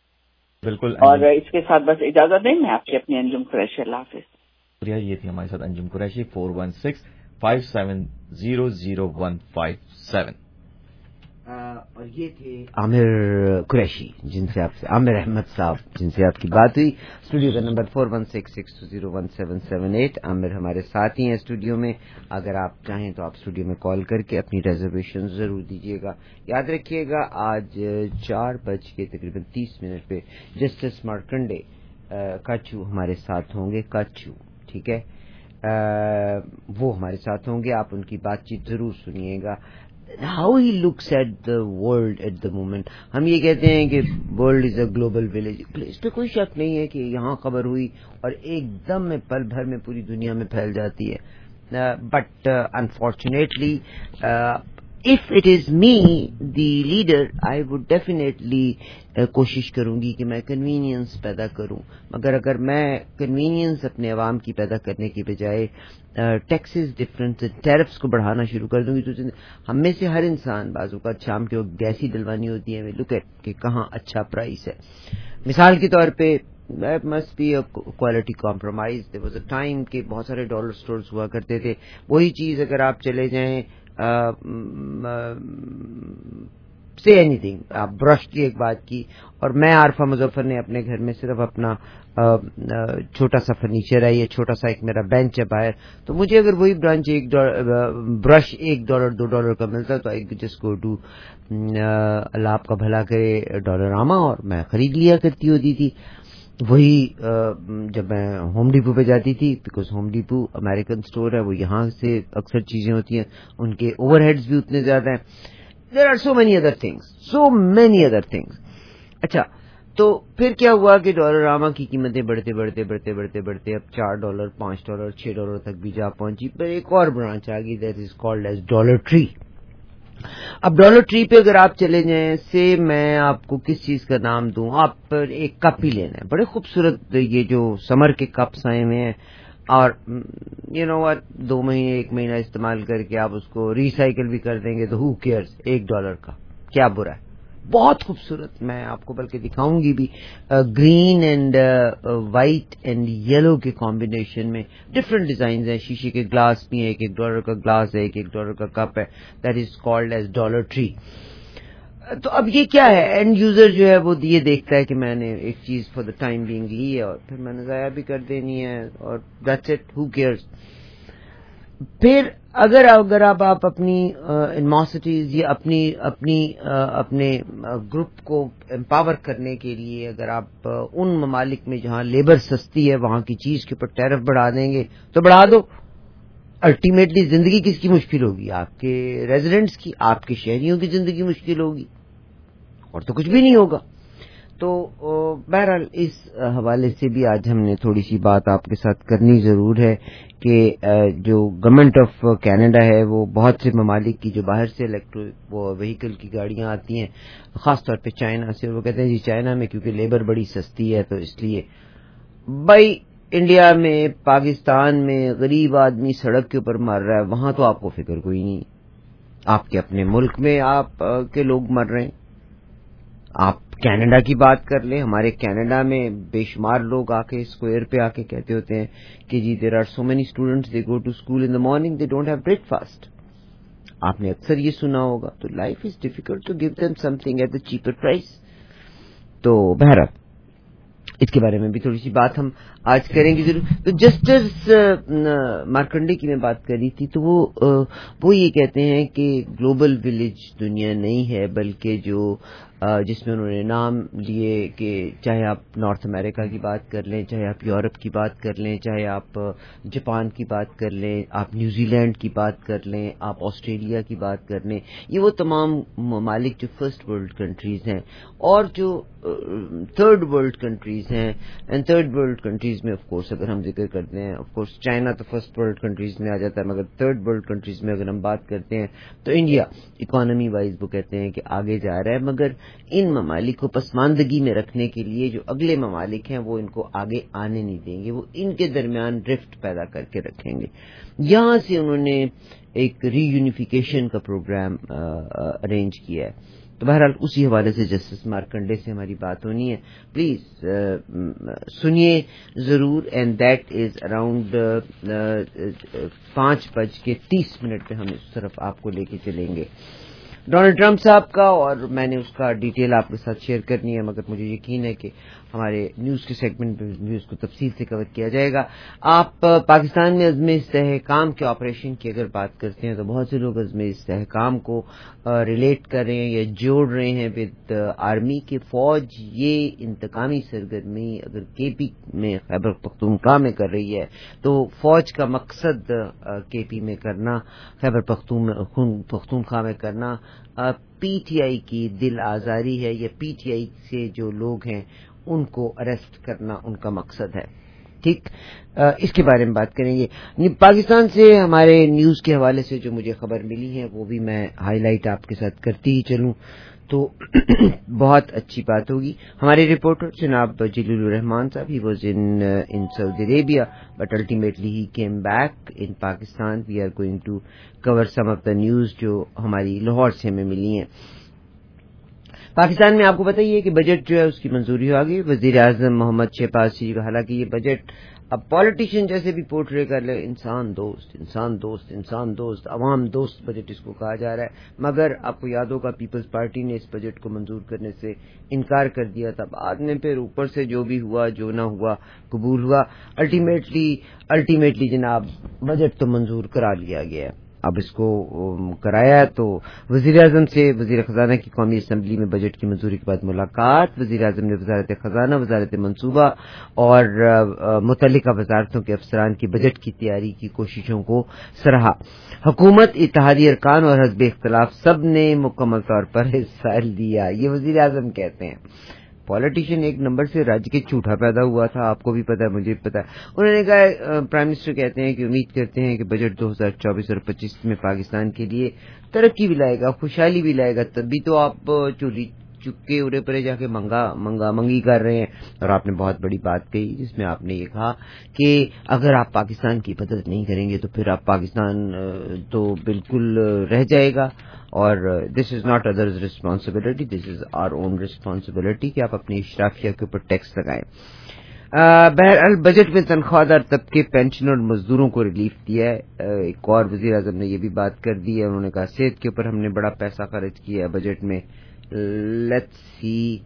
بالکل. اور اس کے ساتھ بس اجازت دیں، میں آپ کی اپنی انجم قریشی. اللہ حافظ. شکریہ. یہ تھی ہمارے ساتھ Anjum Qureshi. Four one six five seven zero zero one five seven. اور یہ تھے عامر قریشی جن سے آپ سے عامر احمد صاحب جن سے آپ کی بات ہوئی. اسٹوڈیو کا number four one six six zero one seven seven eight. Aamir ہمارے ساتھ ہی ہیں اسٹوڈیو میں. اگر آپ چاہیں تو آپ اسٹوڈیو میں کال کر کے اپنی ریزرویشن ضرور دیجیے گا. یاد رکھیے گا آج چار بج کے تقریباً تیس منٹ پہ جسٹس مارکنڈے کاچو ہمارے ساتھ ہوں گے. کاچو ٹھیک ہے، وہ ہمارے ساتھ ہوں گے. آپ ان کی بات چیت ضرور سنیے گا. How he looks at the world at the moment. ہم یہ کہتے ہیں کہ world is a global village. اس پہ کوئی شک نہیں ہے کہ یہاں خبر ہوئی اور ایک دم میں پل بھر میں پوری دنیا میں پھیل جاتی ہے. But unfortunately if it is me the leader I would definitely uh, کوشش کروں گی کہ میں کنوینئنس پیدا کروں. مگر اگر میں کنوینئنس اپنے عوام کی پیدا کرنے کی بجائے ٹیکسز ڈفرینس ٹیرفس کو بڑھانا شروع کر دوں گی تو ہم میں سے ہر انسان بازو کا شام کے وقت گیسی دلوانی ہوتی ہے لک ایٹ کہ کہاں اچھا پرائس ہے. مثال کے طور پہ That must be a quality compromise. There was a time کہ بہت سارے ڈالر سٹورز ہوا کرتے تھے. وہی چیز اگر آپ چلے جائیں say anything, آپ برش کی ایک بات کی اور میں عارفہ مظفر نے اپنے گھر میں صرف اپنا چھوٹا سا فرنیچر ہے یا چھوٹا سا ایک میرا بینچ ہے باہر, تو مجھے اگر وہی برانچ ایک برش ایک ڈالر دو ڈالر کا ملتا تو آئی جسٹ گو ٹو اللہ آپ کا بھلا کرے ڈالر راما اور میں خرید لیا کرتی ہوتی تھی. وہی جب میں ہوم ڈیپو پہ جاتی تھی, because Home Depot American store ہے, وہ یہاں سے اکثر چیزیں ہوتی ہیں, ان کے اوور ہیڈز بھی اتنے زیادہ ہیں. There are so many other things, so many other things. اچھا, تو پھر کیا ہوا کہ ڈالر راما کی قیمتیں بڑھتے بڑھتے بڑھتے بڑھتے بڑھتے اب چار ڈالر, پانچ ڈالر, چھ ڈالر تک بھی جا پہنچی. پھر ایک اور برانچ آ گئی, that is called as Dollar Tree. اب ڈالر ٹری پہ اگر آپ چلے جائیں, سے میں آپ کو کس چیز کا نام دوں, آپ پر ایک کپ ہی لینا ہے. بڑے خوبصورت یہ جو سمر کے کپس آئے ہوئے ہیں, اور یو نو what, دو مہینے ایک مہینہ استعمال کر کے آپ اس کو ریسائیکل بھی کر دیں گے تو ہو کیئرز, ایک ڈالر کا کیا برا ہے. بہت خوبصورت, میں آپ کو بلکہ دکھاؤں گی بھی, green and white and yellow کے کمبینیشن میں ڈفرینٹ ڈیزائنز ہیں. شیشے کے گلاس بھی ہیں, ایک ایک ڈالر کا گلاس ہے, ایک ایک ڈالر کا کپ ہے. That is called as Dollar Tree. تو اب یہ کیا ہے, اینڈ یوزر جو ہے وہ یہ دیکھتا ہے کہ میں نے ایک چیز فار دا ٹائم بینگ لی ہے اور پھر میں نے ضائع بھی کر دینی ہے, اور دیٹس اٹ, ہو کیئرز. پھر اگر اگر آپ آپ اپنی انماسٹیز یا اپنی اپنی اپنے گروپ کو امپاور کرنے کے لیے اگر آپ ان ممالک میں جہاں لیبر سستی ہے وہاں کی چیز کے اوپر ٹیرف بڑھا دیں گے تو بڑھا دو. الٹیمیٹلی زندگی کس کی مشکل ہوگی, آپ کے ریزیڈنٹس کی, آپ کے شہریوں کی زندگی مشکل ہوگی, اور تو کچھ بھی نہیں ہوگا. تو بہرحال اس حوالے سے بھی آج ہم نے تھوڑی سی بات آپ کے ساتھ کرنی ضرور ہے کہ جو گورنمنٹ آف کینیڈا ہے وہ بہت سے ممالک کی جو باہر سے الیکٹرک وہ وہیکل کی گاڑیاں آتی ہیں, خاص طور پہ چائنا سے, وہ کہتے ہیں جی چائنا میں کیونکہ لیبر بڑی سستی ہے تو اس لیے. بھائی انڈیا میں, پاکستان میں غریب آدمی سڑک کے اوپر مر رہا ہے, وہاں تو آپ کو فکر کوئی نہیں. آپ کے اپنے ملک میں آپ کے لوگ مر رہے ہیں. آپ کینیڈا کی بات کر لیں, ہمارے کینیڈا میں بے شمار لوگ آ کے اسکوائر پہ آ کے کہتے ہوتے ہیں کہ جی there are so many students they go to school in the morning they don't have breakfast. آپ نے اکثر یہ سنا ہوگا. تو life is difficult to give them something at the cheaper price. تو بہرحال اس کے بارے میں بھی تھوڑی سی بات ہم آج کریں گے ضرور. تو جسٹس مارکنڈے کی میں بات کر رہی تھی, تو وہ وہ یہ کہتے ہیں کہ گلوبل ولیج دنیا نہیں ہے, بلکہ جو جس میں انہوں نے نام لیے کہ چاہے آپ نارتھ امریکہ کی بات کر لیں, چاہے آپ یورپ کی بات کر لیں, چاہے آپ جاپان کی بات کر لیں, آپ نیوزی لینڈ کی بات کر لیں, آپ آسٹریلیا کی بات کر لیں, یہ وہ تمام ممالک جو فرسٹ ورلڈ کنٹریز ہیں اور جو تھرڈ ورلڈ کنٹریز ہیں. اینڈ تھرڈ ورلڈ کنٹریز میں آف کورس اگر ہم ذکر کرتے ہیں, آف کورس چائنا تو فرسٹ ورلڈ کنٹریز میں آ جاتا ہے, مگر تھرڈ ورلڈ کنٹریز میں اگر ہم بات کرتے ہیں تو انڈیا اکانومی وائز وہ کہتے ہیں کہ آگے جا رہا ہے, مگر ان ممالک کو پسماندگی میں رکھنے کے لیے جو اگلے ممالک ہیں وہ ان کو آگے آنے نہیں دیں گے, وہ ان کے درمیان ڈرفٹ پیدا کر کے رکھیں گے. یہاں سے انہوں نے ایک ری یونیفیکیشن کا پروگرام ارینج کیا ہے. تو بہرحال اسی حوالے سے جسٹس مارکنڈے سے ہماری بات ہونی ہے. پلیز سنیے ضرور, اینڈ دیٹ از اراؤنڈ پانچ بج کے تیس منٹ پہ ہم اس طرف آپ کو لے کے چلیں گے. ڈونلڈ ٹرمپ صاحب کا, اور میں نے اس کا ڈیٹیل آپ کے ساتھ شیئر کرنی ہے, مگر مجھے یقین ہے کہ ہمارے نیوز کے سیگمنٹ میں بھی اس کو تفصیل سے کور کیا جائے گا. آپ پاکستان میں عزم استحکام کے آپریشن کی اگر بات کرتے ہیں تو بہت سے لوگ عزم استحکام کو ریلیٹ کر رہے ہیں یا جوڑ رہے ہیں ود آرمی کے. فوج یہ انتقامی سرگرمی اگر کے پی میں خیبر پختونخوا میں کر رہی ہے تو فوج کا مقصد کے پی میں کرنا, خیبر پختونخوا میں کرنا پی ٹی آئی کی دل آزاری ہے, یا پی ٹی آئی سے جو لوگ ہیں ان کو اریسٹ کرنا ان کا مقصد ہے. ٹھیک, اس کے بارے میں بات کریں گے. پاکستان سے ہمارے نیوز کے حوالے سے جو مجھے خبر ملی ہے وہ بھی میں ہائی لائٹ آپ کے ساتھ کرتی ہی چلوں تو بہت اچھی بات ہوگی. ہمارے رپورٹر جناب جلیل الرحمان صاحب, he was in in Saudi Arabia but ultimately he came back in Pakistan. We are going to cover some of the news جو ہماری لاہور سے ہمیں ملی ہیں. پاکستان میں آپ کو پتہ ہی ہے کہ بجٹ جو ہے اس کی منظوری ہو گئی. وزیر اعظم محمد شہباز شریف, حالانکہ یہ بجٹ اب پالیٹیشین جیسے بھی پورٹرے کر لے, انسان دوست انسان دوست انسان دوست عوام دوست بجٹ اس کو کہا جا رہا ہے, مگر آپ کو یاد ہوگا پیپلز پارٹی نے اس بجٹ کو منظور کرنے سے انکار کر دیا تھا. بعد میں پھر اوپر سے جو بھی ہوا جو نہ ہوا قبول ہوا. الٹیمیٹلی الٹیمیٹلی جناب بجٹ تو منظور کرا لیا گیا. اب اس کو کرایا تو وزیر اعظم سے وزیر خزانہ کی قومی اسمبلی میں بجٹ کی منظوری کے بعد ملاقات. وزیر اعظم نے وزارت خزانہ, وزارت منصوبہ اور متعلقہ وزارتوں کے افسران کی بجٹ کی تیاری کی کوششوں کو سراہا. حکومت, اتحادی ارکان اور حزب اختلاف سب نے مکمل طور پر حصہ لیا, یہ وزیر اعظم کہتے ہیں. پالیٹیشین ایک نمبر سے راج کے جھوٹا پیدا ہوا تھا, آپ کو بھی پتا ہے, مجھے بھی پتا ہے. انہوں نے کہا, پرائم منسٹر کہتے ہیں کہ امید کرتے ہیں کہ بجٹ دو ہزار چوبیس اور پچیس میں پاکستان کے لیے ترقی بھی لائے گا, خوشحالی بھی لائے گا. تبھی تو آپ چولی چکے ارے پرے جا کے منگا منگا منگی کر رہے ہیں. اور آپ نے بہت بڑی بات کہی جس میں آپ نے یہ کہا کہ اگر آپ پاکستان کی مدد نہیں کریں گے تو پھر آپ پاکستان تو بالکل رہ جائے گا, اور this is not others responsibility, this is our own responsibility کہ آپ اپنی اشرافیہ کے اوپر ٹیکس لگائیں. بہرحال بجٹ میں تنخواہ دار طبقے, پینشنر اور مزدوروں کو ریلیف دیا ہے. ایک اور وزیر اعظم نے یہ بھی بات کر دی ہے, انہوں نے کہا صحت کے اوپر ہم نے بڑا پیسہ خرچ کیا ہے بجٹ میں. لیٹس سی,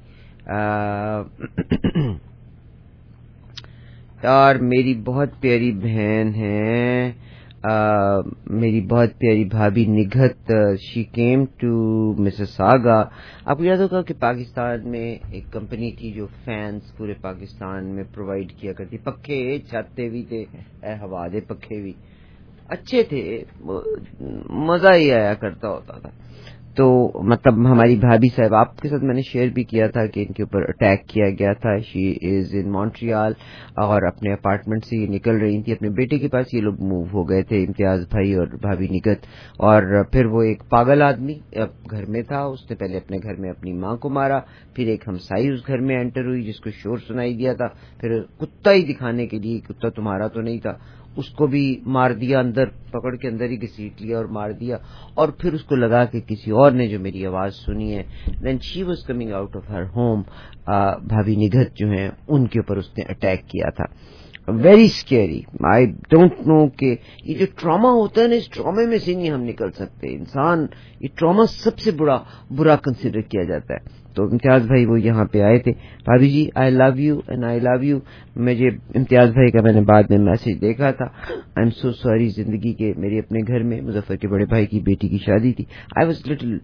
اور میری بہت پیاری بہن ہے, Uh, میری بہت پیاری بھابھی Nighat, she came to Mississauga. آپ کو یاد ہوگا کہ پاکستان میں ایک کمپنی تھی جو فینس پورے پاکستان میں پرووائڈ کیا کرتی, پکھے چھاتے بھی تھے, اے ہوا دے پکھے بھی اچھے تھے, مزہ ہی آیا کرتا ہوتا تھا. تو مطلب ہماری بھابھی صاحب, آپ کے ساتھ میں نے شیئر بھی کیا تھا کہ ان کے اوپر اٹیک کیا گیا تھا. شی از ان مونٹریال اور اپنے اپارٹمنٹ سے یہ نکل رہی تھی اپنے بیٹے کے پاس. یہ لوگ موو ہو گئے تھے, امتیاز بھائی اور بھابھی نگہت. اور پھر وہ ایک پاگل آدمی گھر میں تھا, اس نے پہلے اپنے گھر میں اپنی ماں کو مارا, پھر ایک ہمسائی اس گھر میں انٹر ہوئی جس کو شور سنائی دیا تھا, پھر کتا ہی دکھانے کے لیے, کتا تمہارا تو نہیں تھا, اس کو بھی مار دیا, اندر پکڑ کے اندر ہی گھسیٹ لیا اور مار دیا. اور پھر اس کو لگا کہ کسی اور نے جو میری آواز سنی ہے. Then she was coming out of her home, بھابھی نگہت جو ہیں ان کے اوپر اس نے اٹیک کیا تھا. Very scary. I don't know کہ یہ جو ٹراما ہوتا ہے نا, اس ٹرامے میں سے نہیں ہم نکل سکتے. انسان, یہ ٹراما سب سے بڑا برا کنسیڈر کیا جاتا ہے. تو امتیاز بھائی وہ یہاں پہ آئے تھے. بھابھی جی I love you and I love you. مجھے امتیاز بھائی کا میں نے بعد میں میسج دیکھا تھا, آئی ایم سو سوری زندگی کے, میرے اپنے گھر میں مظفر کے بڑے بھائی کی بیٹی کی شادی تھی. I was little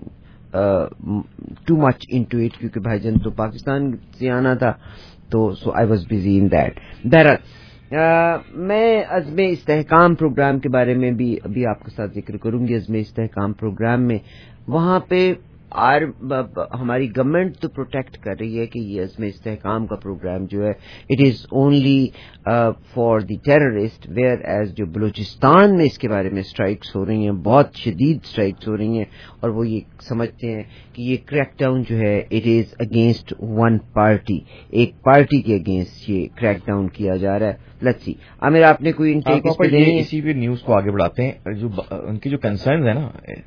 too much into it, کیونکہ بھائی جان تو پاکستان سے آنا تھا, تو so I was busy in that. بہرحال میں عزم استحکام پروگرام کے بارے میں بھی ابھی آپ کے ساتھ ذکر کروں گی. عزم استحکام پروگرام میں وہاں پہ آر ہماری گورنمنٹ تو پروٹیکٹ کر رہی ہے کہ یہ عزم استحکام کا پروگرام جو ہے it is only for the terrorist, whereas جو بلوچستان میں اس کے بارے میں اسٹرائکس ہو رہی ہیں, بہت شدید اسٹرائکس ہو رہی ہیں, اور وہ یہ سمجھتے ہیں کہ یہ کریک ڈاؤن جو ہے it is against one party, ایک پارٹی کے اگینسٹ یہ کریک ڈاؤن کیا جا رہا ہے. لیٹس سی, عامر آپ نے کوئی انٹیک اس پہ دینی ہے؟ اسی بھی نیوز کو آگے بڑھاتے ہیں. جو ان کی جو کنسرنز ہیں نا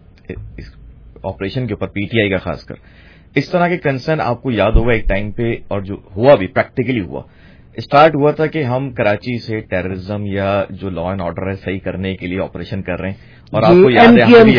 آپریشن کے اوپر, پی ٹی آئی کا خاص کر, اس طرح کے کنسرن آپ کو یاد ہوگا ایک ٹائم پہ, اور جو ہوا بھی پریکٹیکلی ہوا, اسٹارٹ ہوا تھا کہ ہم کراچی سے ٹیررزم یا جو لا اینڈ آرڈر ہے صحیح کرنے کے لیے آپریشن کر رہے ہیں, اور آپ کو یاد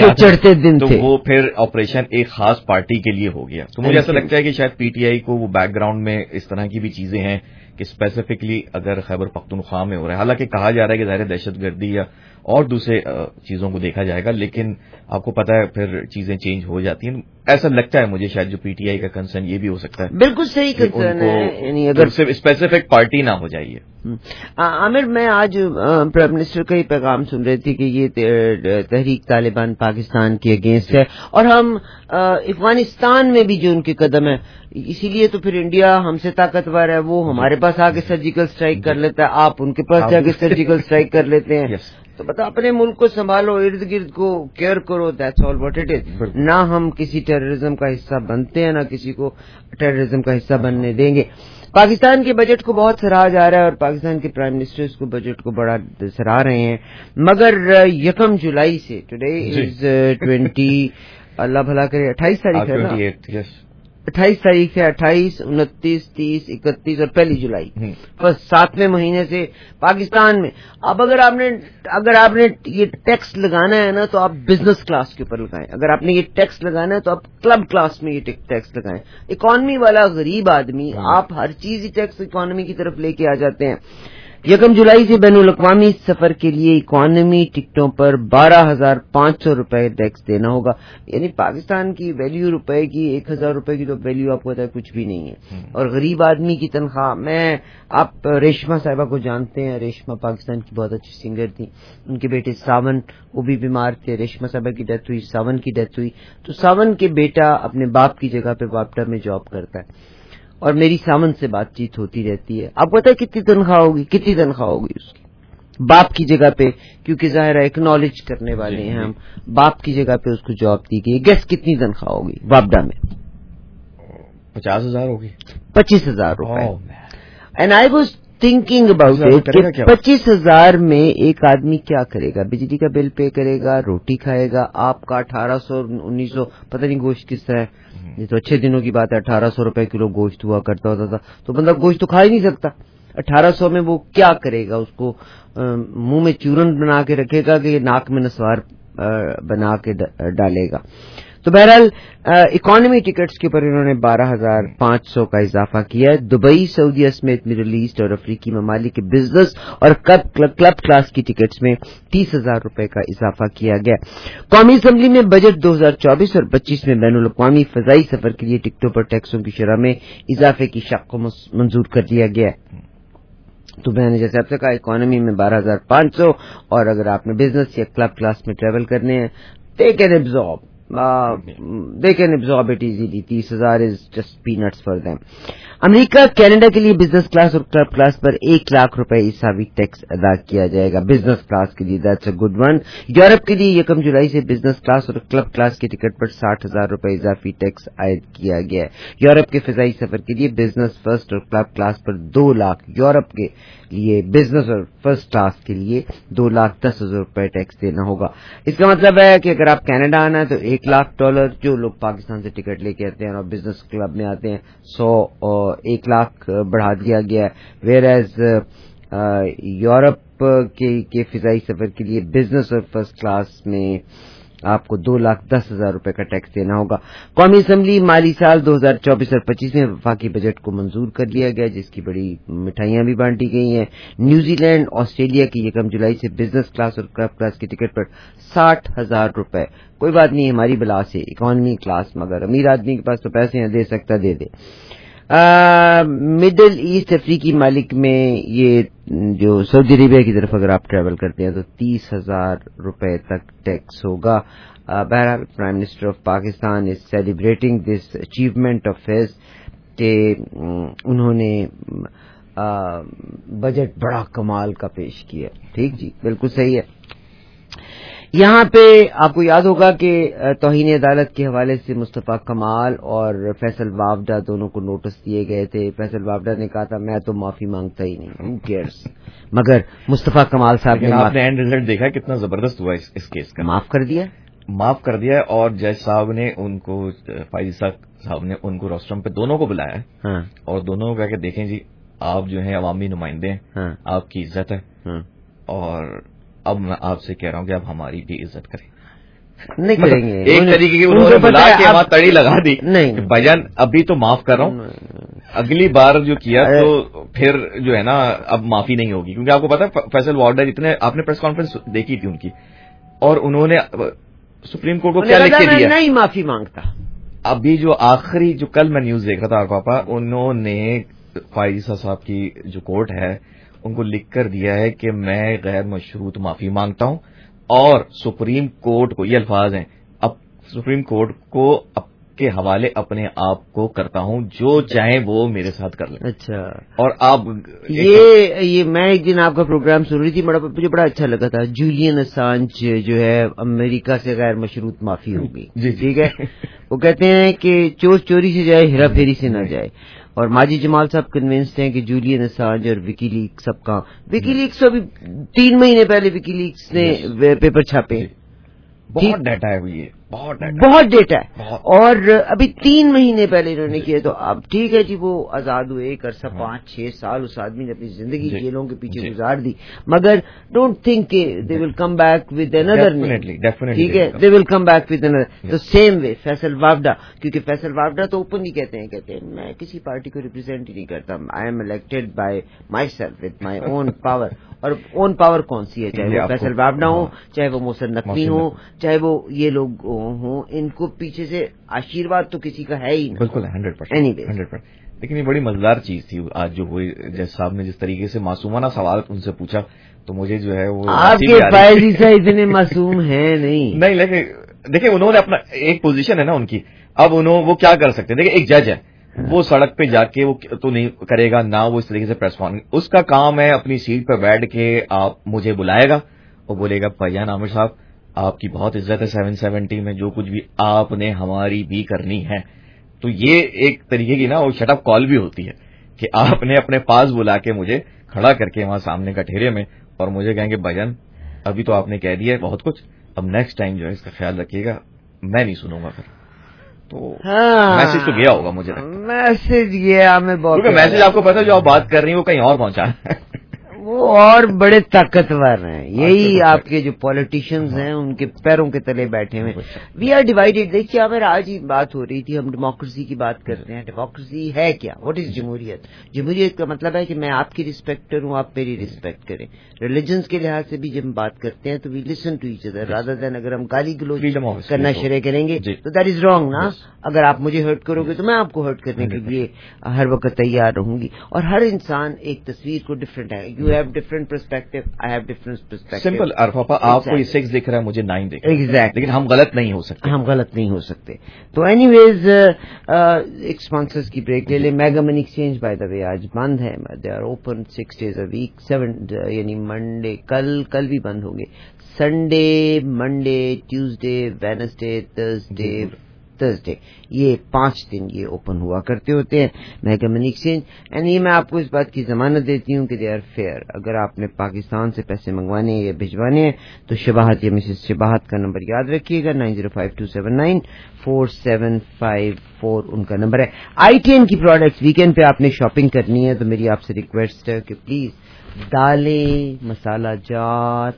ہے تو وہ پھر آپریشن ایک خاص پارٹی کے لیے ہو گیا. تو مجھے ایسا لگتا ہے کہ شاید پی ٹی آئی کو وہ بیک گراؤنڈ میں اس طرح کی بھی چیزیں ہیں کہ اسپیسیفکلی اگر خیبر پختونخوا میں ہو رہا ہے, حالانکہ کہا جا رہا ہے کہ ظاہر دہشت گردی یا اور دوسرے چیزوں کو دیکھا جائے گا, لیکن آپ کو پتا ہے پھر چیزیں چینج ہو جاتی ہیں. ایسا لگتا ہے مجھے شاید جو پی ٹی آئی کا کنسرن یہ بھی ہو سکتا ہے, بالکل صحیح کنسرن ہے, یعنی اگر صرف اسپیسیفک پارٹی نہ ہو جائیے. عامر, میں آج پرائم منسٹر کا ہی پیغام سن رہی تھی کہ یہ تحریک طالبان پاکستان کے اگینسٹ ہے, اور ہم افغانستان میں بھی جو ان کے قدم ہے, اسی لیے تو پھر انڈیا ہم سے طاقتور ہے, وہ ہمارے پاس آ کے سرجیکل اسٹرائک کر لیتا ہے, آپ ان کے پاس جا کے سرجیکل اسٹرائک کر لیتے ہیں. تو بتا, اپنے ملک کو سنبھالو, ارد گرد کو کیئر کرو, that's all what it is. نہ ہم کسی ٹیررزم کا حصہ بنتے ہیں, نہ کسی کو ٹیررزم کا حصہ بننے دیں گے. پاکستان کے بجٹ کو بہت سراہا جا رہا ہے, اور پاکستان کے پرائم منسٹر اس کو بجٹ کو بڑا سراہ رہے ہیں, مگر یکم جولائی سے, ٹوڈے از ٹوینٹی, اللہ بھلا کرے, اٹھائیس تاریخ ہے نا, اٹھائیس تاریخ ہے, اٹھائیس, انتیس, تیس, اکتیس اور پہلی جولائی, بس ساتویں مہینے سے پاکستان میں. اب اگر آپ نے اگر آپ نے یہ ٹیکس لگانا ہے نا تو آپ بزنس کلاس کے اوپر لگائیں, اگر آپ نے یہ ٹیکس لگانا ہے تو آپ کلب کلاس میں یہ ٹیکس لگائیں. اکانومی والا غریب آدمی, آپ ہر چیز ہی ٹیکس اکانومی کی طرف لے کے آ جاتے ہیں. یکم جولائی سے بین الاقوامی سفر کے لیے اکانومی ٹکٹوں پر بارہ ہزار پانچ سو روپے ٹیکس دینا ہوگا. یعنی پاکستان کی ویلیو روپے کی ایک ہزار روپے کی تو ویلیو آپ کو پتا ہے کچھ بھی نہیں ہے. اور غریب آدمی کی تنخواہ, میں آپ ریشما صاحبہ کو جانتے ہیں, ریشما پاکستان کی بہت اچھی سنگر تھی, ان کے بیٹے ساون وہ بھی بیمار تھے, ریشما صاحبہ کی ڈیتھ ہوئی, ساون کی ڈیتھ ہوئی, تو ساون کے بیٹا اپنے باپ کی جگہ پہ واپڈا میں جاب کرتا ہے اور میری ساون سے بات چیت ہوتی رہتی ہے. آپ کو پتا ہے کتنی تنخواہ ہوگی, کتنی تنخواہ ہوگی اس کی باپ کی جگہ پہ, کیونکہ ظاہر ہے ایکنالج کرنے والے ہیں ہم, باپ کی جگہ پہ اس کو جاب دی گئی. گیس کتنی تنخواہ ہوگی واپڈا میں؟ پچاس ہزار ہوگی, پچیس ہزار روپے. And I was thinking about it کہ پچیس ہزار میں ایک آدمی کیا کرے گا؟ بجلی کا بل پے کرے گا, روٹی کھائے گا. آپ کا اٹھارہ سو انیس سو پتہ نہیں گوشت کس طرح, یہ تو اچھے دنوں کی بات ہے, اٹھارہ سو روپے کلو گوشت ہوا کرتا ہوتا تھا, تو بندہ گوشت تو کھا ہی نہیں سکتا. اٹھارہ سو میں وہ کیا کرے گا؟ اس کو منہ میں چورن بنا کے رکھے گا کہ ناک میں نسوار بنا کے ڈالے گا. تو بہرحال اکانومی ٹکٹس کے اوپر انہوں نے بارہ ہزار پانچ سو کا اضافہ کیا ہے. دبئی, سعودیہ سمیت مڈل ایسٹ اور افریقی ممالک کے بزنس اور کلب کلاس کی ٹکٹس میں تیس ہزار روپے کا اضافہ کیا گیا. قومی اسمبلی میں بجٹ دو ہزار چوبیس اور پچیس میں بین الاقوامی فضائی سفر کے لیے ٹکٹوں پر ٹیکسوں کی شرح میں اضافے کی شق کو منظور کر دیا گیا ہے. تو میں نے جیسے آپ سے کہا اکانومی میں بارہ ہزار پانچ سو, اور اگر آپ نے بزنس یا کلب کلاس میں ٹریول کرنے ہیں they can absorb they can absorb it easily. تیس ہزار is just peanuts for them. امریکہ کینیڈا کے لیے بزنس کلاس اور کلب کلاس پر ایک لاکھ روپے حسابی ٹیکس ادا کیا جائے گا. بزنس کلاس کے لیے that's a good one. Europe کے لیے یکم جولائی سے بزنس کلاس اور کلب کلاس کی ٹکٹ پر ساٹھ ہزار روپے اضافی ٹیکس عائد کیا گیا ہے. یورپ کے فضائی سفر کے لیے بزنس فرسٹ اور کلب کلاس پر دو لاکھ یورپ کے لیے بزنس اور فرسٹ کلاس کے لیے دو لاکھ دس ہزار روپے ٹیکس دینا ہوگا. اس کا مطلب ہے کہ اگر آپ کینیڈا آنا ہے تو ایک لاکھ ڈالر, جو لوگ پاکستان سے ٹکٹ لے کے آتے ہیں اور بزنس کلب میں آتے ہیں سو اور ایک لاکھ بڑھا دیا گیا ہے. ویئر ایز یورپ کے فضائی سفر کے لیے بزنس اور فرسٹ کلاس میں آپ کو دو لاکھ دس ہزار روپے کا ٹیکس دینا ہوگا. قومی اسمبلی مالی سال دو ہزار چوبیس اور پچیس میں وفاقی بجٹ کو منظور کر لیا گیا, جس کی بڑی مٹھائیاں بھی بانٹی گئی ہیں. نیوزی لینڈ, آسٹریلیا کی یکم جولائی سے بزنس کلاس اور کلب کلاس کی ٹکٹ پر ساٹھ ہزار روپے. کوئی بات نہیں, ہماری بلا سے اکانومی کلاس, مگر امیر آدمی کے پاس تو پیسے ہیں, دے سکتا دے دے. مڈل ایسٹ افریقی ممالک میں یہ جو سعودی عربیہ کی طرف اگر آپ ٹریول کرتے ہیں تو تیس ہزار روپے تک ٹیکس ہوگا. بہرحال prime minister of Pakistan is celebrating this achievement of his کہ انہوں نے بجٹ بڑا کمال کا پیش کیا. ٹھیک جی, بالکل صحیح ہے. یہاں پہ آپ کو یاد ہوگا کہ توہین عدالت کے حوالے سے مصطفیٰ کمال اور فیصل وابڈا دونوں کو نوٹس دیے گئے تھے. فیصل وابڈا نے کہا تھا میں تو معافی مانگتا ہی نہیں, ہو کیئرس, مگر مصطفیٰ کمال صاحب نے آپ نے اینڈ رزلٹ دیکھا کتنا زبردست ہوا اس, اس کیس کا. معاف کر دیا, معاف کر دیا, اور جج صاحب نے ان کو, فائز صاحب نے ان کو روسٹرم پہ دونوں کو بلایا ہاں, اور دونوں کو کہا کہ دیکھیں جی آپ جو ہیں عوامی نمائندے ہیں, ہاں, آپ کی عزت ہے, ہاں, اور اب میں آپ سے کہہ رہا ہوں کہ آپ ہماری بھی عزت کریں. نہیں کریں گے. ایک طریقے کی انہوں نے بلا کے وہاں تڑی لگا دی. نہیں بھائی جان, ابھی تو معاف کر رہا ہوں, اگلی بار جو کیا تو پھر جو ہے نا اب معافی نہیں ہوگی. کیونکہ آپ کو پتا ہے فیصل وارڈر اتنے, آپ نے پریس کانفرنس دیکھی تھی ان کی, اور انہوں نے سپریم کورٹ کو کیا لکھ کے دیا, نہیں معافی مانگتا. ابھی جو آخری جو کل میں نیوز دیکھ رہا تھا پاپا, انہوں نے فائزہ صاحب کی جو کورٹ ہے ان کو لکھ کر دیا ہے کہ میں غیر مشروط معافی مانگتا ہوں, اور سپریم کورٹ کو, یہ الفاظ ہیں, اب سپریم کورٹ کو اب کے حوالے اپنے آپ کو کرتا ہوں, جو چاہیں وہ میرے ساتھ کر لیں. اچھا, اور آپ یہ یہ میں ایک دن آپ کا پروگرام سن رہی تھی, بڑا مجھے بڑا اچھا لگا تھا. جولین اسانج جو ہے امریکہ سے غیر مشروط معافی ہوگی. جی ٹھیک ہے, وہ کہتے ہیں کہ چور چوری سے جائے, ہیرا پھیری سے نہ جائے. اور ماجد جمال صاحب کنوینسڈ ہیں کہ جولین اسانج اور وکی لیکس سب کا, وکی لیکس ابھی تین مہینے پہلے وکی لیکس نے پیپر چھاپے, بہت ڈیٹا ہے یہ. بہت بہت ڈیٹا ہے. اور ابھی تین مہینے پہلے انہوں نے کیا, تو اب ٹھیک ہے جی وہ آزاد ہوئے, ایک عرصہ پانچ چھ سال اس آدمی نے اپنی زندگی جیلوں کے پیچھے گزار دی, مگر ڈونٹ تھنک کہ دے ول کم بیک ود اندر, ٹھیک ہے, دے ول کم بیک ود اندر. تو سیم وے فیصل وابڈا, کیونکہ فیصل وابڈا تو اوپنلی کہتے ہیں کہتے ہیں میں کسی پارٹی کو ریپرزینٹ ہی نہیں کرتا, I am elected by myself with my own power. اور اون پاور کون سی ہے, چاہے وہ فیصل وابڈا ہو, چاہے وہ محسن نقوی ہو, چاہے وہ یہ لوگ ہوں, ان کو پیچھے سے آشیرواد تو کسی کا ہے ہی نہیں. بالکل ہنڈریڈ پرسینٹ ہنڈریڈ پرسینٹ. لیکن یہ بڑی مزیدار چیز تھی آج جو ہوئی, جیسے صاحب نے جس طریقے سے معصومانہ سوال ان سے پوچھا, تو مجھے جو ہے وہ آپ کے فائزی صاحب اتنے معصوم ہیں نہیں. نہیں لیکن دیکھیں انہوں نے اپنا ایک پوزیشن ہے نا ان کی, اب انہوں وہ کیا کر سکتے ہیں. دیکھیں ایک جج ہے, وہ سڑک پہ جا کے وہ تو نہیں کرے گا نہ, وہ اس طریقے سے پریس کانفرنس, اس کا کام ہے اپنی سیٹ پہ بیٹھ کے آپ مجھے بلائے گا اور بولے گا بھائیان عامر صاحب آپ کی بہت عزت ہے سیون سیونٹی میں, جو کچھ بھی آپ نے ہماری بھی کرنی ہے. تو یہ ایک طریقے کی نا وہ شٹ اپ کال بھی ہوتی ہے کہ آپ نے اپنے پاس بلا کے مجھے کھڑا کر کے وہاں سامنے کا ٹھہرے میں, اور مجھے کہیں گے بھائیان ابھی تو آپ نے کہہ دیا ہے بہت کچھ, اب نیکسٹ ٹائم جو ہے اس کا خیال رکھیے گا, میں نہیں سنوں گا پھر. تو میسج تو گیا ہوگا مجھے, میسج گیا میں بہت, کیونکہ میسج آپ کو پتا جو آپ بات کر رہی ہیں وہ کہیں اور پہنچا ہے. وہ اور بڑے طاقتور ہیں, یہی آپ کے جو پولیٹیشینز ہیں ان کے پیروں کے تلے بیٹھے ہوئے. We are divided. دیکھیے ہمیں آج ہی بات ہو رہی تھی, ہم ڈیموکریسی کی بات کرتے ہیں. ڈیموکریسی ہے کیا, واٹ از جمہوریت؟ جمہوریت کا مطلب ہے کہ میں آپ کی ریسپیکٹ کروں, آپ میری ریسپیکٹ کریں. ریلیجنس کے لحاظ سے بھی جب ہم بات کرتے ہیں تو we listen to each other rather than اگر ہم گالی گلوچ کرنا شروع کریں گے تو دیٹ از رانگ نا. اگر آپ مجھے ہرٹ کرو گے تو میں آپ کو ہرٹ کرنے کے لیے ہر وقت تیار رہوں گی. اور ہر انسان ایک تصویر کو ڈفرینٹ ہے. You have different perspective, I have different perspective. Simple Arfa, آپ کو سکس دکھ رہا ہے مجھے نائن دکھ رہا ہے, ایگزیکٹ, لیکن ہم غلط نہیں ہو سکتے, ہم غلط نہیں ہو سکتے. تو اینی ویز ایک اسپانسرز کی بریک لے لیں. Mega money exchange by the way آج بند ہے, they are open six days a week, seven یعنی منڈے, کل کل بھی بند ہوں گے, Sunday, Monday, Tuesday, Wednesday, Thursday, Thursday, یہ پانچ دن یہ اوپن ہوا کرتے ہوتے ہیں میگا منی ایکسچینج. اینڈ یہ میں آپ کو اس بات کی ضمانت دیتی ہوں کہ دے آر فیئر. اگر آپ نے پاکستان سے پیسے منگوانے ہیں یا بھجوانے ہیں تو شباہت یا مسز شباہت کا نمبر یاد رکھیے گا, nine zero five two seven nine four seven five four ان کا نمبر ہے. آئی ٹی این کی پروڈکٹس ویکینڈ پہ آپ نے شاپنگ کرنی ہے تو میری آپ سے ریکویسٹ ہے کہ پلیز دالیں, مسالہ جات,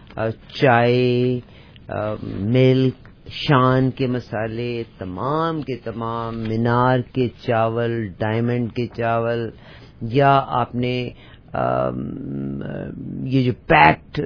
چائے, ملک, شان کے مسالے, تمام کے تمام, مینار کے چاول, ڈائمنڈ کے چاول, یا آپ نے یہ جو پیکڈ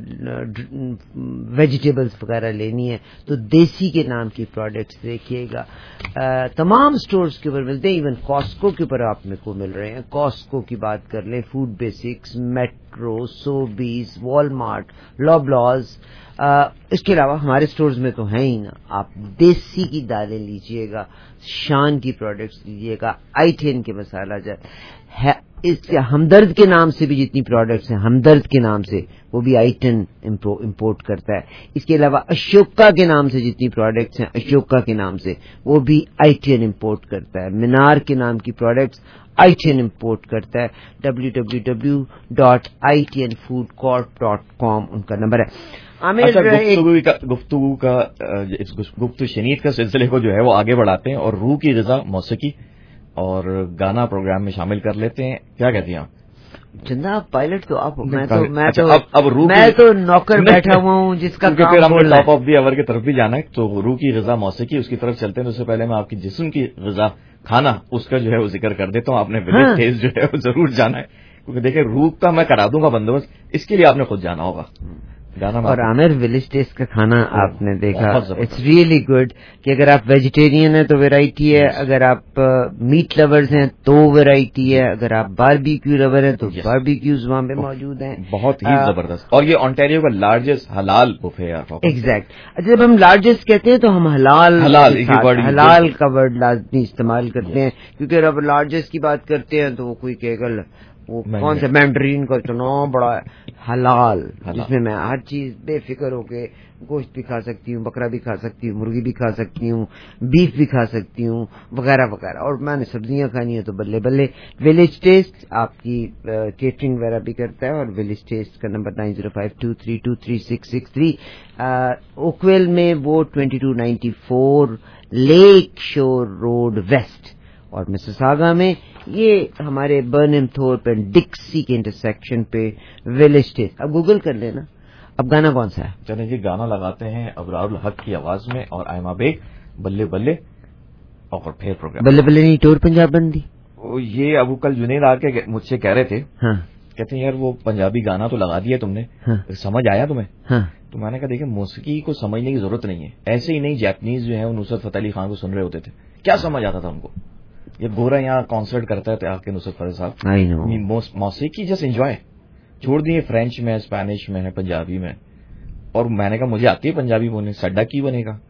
ویجیٹیبلز وغیرہ لینی ہے تو دیسی کے نام کی پروڈکٹس دیکھیے گا. تمام سٹورز کے اوپر ملتے ہیں, ایون کاسکو کے اوپر آپ میں کو مل رہے ہیں. کاسکو کی بات کر لیں, Food Basics, Metro, Sobeys, Walmart, Loblaws. اس کے علاوہ ہمارے سٹورز میں تو ہیں ہی نا, آپ دیسی کی دالیں لیجئے گا, شان کی پروڈکٹس لیجئے گا, آئی ٹین کے مسالہ جات, اس کے ہمدرد کے نام سے بھی جتنی پروڈکٹس ہیں, ہمدرد کے نام سے وہ بھی آئی ٹین امپورٹ کرتا ہے. اس کے علاوہ اشوکا کے نام سے جتنی پروڈکٹس ہیں, اشوکا کے نام سے وہ بھی آئی ٹین امپورٹ کرتا ہے. مینار کے نام کی پروڈکٹس آئی ٹین امپورٹ کرتا ہے. W W W dot I ten food corp dot com ان کا نمبر ہے. اچھا, گفتگو کا گفتگو شنید کا سلسلے کو جو ہے وہ آگے بڑھاتے ہیں اور روح کی غذا, موسیقی اور گانا پروگرام میں شامل کر لیتے ہیں. کیا کہتی ہیں آپ؟ جناب پائلٹ تو آپ, میں تو میں تو اب روح میں تو نوکر بیٹھا ہوا ہوں جس کا کام پھر ہم نے ٹاپ آف دی آور کی طرف بھی جانا ہے, تو روح کی غذا موسیقی اس کی طرف چلتے ہیں. تو اس سے پہلے میں آپ کی جسم کی غذا کھانا اس کا جو ہے وہ ذکر کر دیتا ہوں. آپ نے ولیج ٹیسٹ جو ہے وہ ضرور جانا ہے, کیونکہ دیکھیں روح کا میں کرا دوں گا بندوبست, اس کے لیے آپ نے خود جانا ہوگا. اور عامر ولیج ٹیسٹ کا کھانا آپ نے دیکھا, اٹس ریئلی گڈ. کہ اگر آپ ویجیٹیرین ہیں تو ویرائٹی ہے, اگر آپ میٹ لورز ہیں تو ویرائٹی ہے, اگر آپ باربیکیو لور ہیں تو باربیکیوز وہاں پہ موجود ہیں. بہت ہی زبردست. اور یہ اونٹیریو کا لارجسٹ حلال بفے ہے. ایگزیکٹ. جب ہم لارجسٹ کہتے ہیں تو ہم حلال حلال کا ورڈ لازمی استعمال کرتے ہیں, کیونکہ اگر آپ لارجسٹ کی بات کرتے ہیں تو وہ کوئی کہے گا وہ کون سے مینڈرین کا اتنا بڑا حلال جس میں میں ہر چیز بے فکر ہو کے گوشت بھی کھا سکتی ہوں, بکرا بھی کھا سکتی ہوں, مرغی بھی کھا سکتی ہوں, بیف بھی کھا سکتی ہوں وغیرہ وغیرہ. اور میں نے سبزیاں کھانی ہے تو بلے بلے. ولیج ٹیسٹ آپ کی کیٹرنگ وغیرہ بھی کرتا ہے, اور ولیج ٹیسٹ کا number nine zero five two three two three six six three. Oakville میں وہ twenty two ninety four Lake Shore Road West, اور مسیساگا میں یہ ہمارے برنم تھورپ اینڈ ڈکسی کے انٹرسیکشن پہ ولیج ٹیسٹ. اب گوگل کر لینا. اب گانا کون سا ہے؟ چلیں جی گانا لگاتے ہیں ابرار الحق کی آواز میں اور آئمہ بیگ, بلے بلے, اور پھر پروگرام. بلے بلے نہیں ٹور پنجاب بندی. یہ ابو کل جنید آ کے مجھ سے کہہ رہے تھے, ہاں کہتے ہیں یار وہ پنجابی گانا تو لگا دیا تم نے, سمجھ آیا تمہیں؟ ہاں. تو میں نے کہا دیکھیں موسیقی کو سمجھنے کی ضرورت نہیں ہے. ایسے ہی نہیں جیپنیز جو ہے وہ نصرت فتح علی خان کو سن رہے ہوتے تھے, کیا سمجھ آتا تھا ان کو؟ یہ گورا یہاں کانسرٹ کرتا ہے تو آ کے نصرت فتح صاحب موسیقی جسٹ انجوائے چھوڑ دیے. فرینچ میں, اسپینش میں ہے, پنجابی میں. اور میں نے کہا مجھے آتی ہے پنجابی بولنے, سڈا کی بنے گا؟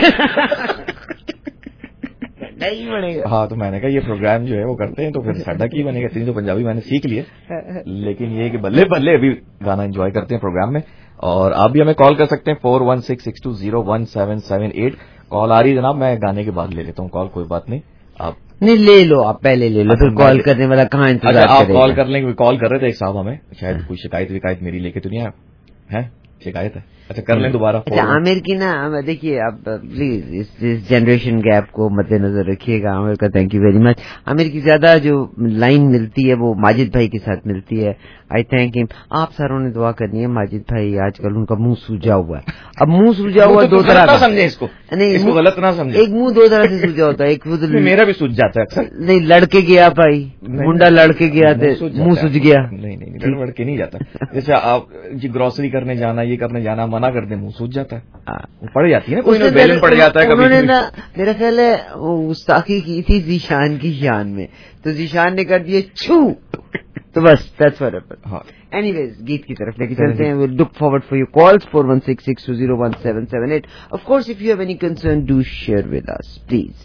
نہیں بنے گا. ہاں تو میں نے کہا یہ پروگرام جو ہے وہ کرتے ہیں تو پھر سڈا کی بنے گا. اتنی تو پنجابی میں نے سیکھ لی ہے, لیکن یہ کہ بلے بلے ابھی گانا انجوائے کرتے ہیں پروگرام میں. اور آپ بھی ہمیں کال کر سکتے ہیں four one six six two zero one seven seven eight. Call آ رہی جناب, میں گانے کے بعد لے لیتا ہوں کال, کوئی بات نہیں. آپ نہیں لے لو, آپ پہلے لے لو, پھر کال کرنے والا کہاں انتظار کرے گا. آپ کال کر لیں گے. کال کر رہے تھے ایک صاحب ہمیں, شاید کوئی شکایت وکایت میری لے کے تو نہیں ہے, شکایت ہے. اچھا کر لیں دوبارہ. اچھا عامر کی نا, دیکھیے اب پلیز اس جنریشن گیپ کو مد نظر رکھیے گا. عامر کا thank you very much. Aamir کی زیادہ جو لائن ملتی ہے وہ ماجد بھائی کے ساتھ ملتی ہے. آئی تھینک ہم. آپ ساروں نے دعا کرنی ہے. ماجد بھائی آج کل ان کا منہ سوجا ہوا ہے. اب منہ سوجا ہوا دو طرح نہ سمجھے اس کو, نہیں غلط نہ سمجھے. ایک منہ دو طرح سے سوجا ہوتا ہے. ایک میرا بھی سوج جاتا ہے اکثر. نہیں لڑکے گیا بھائی, منڈا لڑکے گیا منہ سوج گیا. نہیں نہیں لڑکے نہیں جاتا. جیسے آپ جی گروسری کرنے جانا, یہ کرنے جانا, منع کر دیں منہ سوج جاتا ہے, پڑ جاتی ہے نا, کوئی بیلن پڑ جاتا ہے. انہوں نے نا میرا خیال ہے وہ گستاخی کی تھی ذیشان کی شان میں, تو ذیشان نے کر دیے چھو, تو بس that's what happen. Anyways گیت کی طرف لے کے چلتے ہیں. We'll look forward for your calls four one six six two zero one seven seven eight. Of course if you have any concern do share with us please.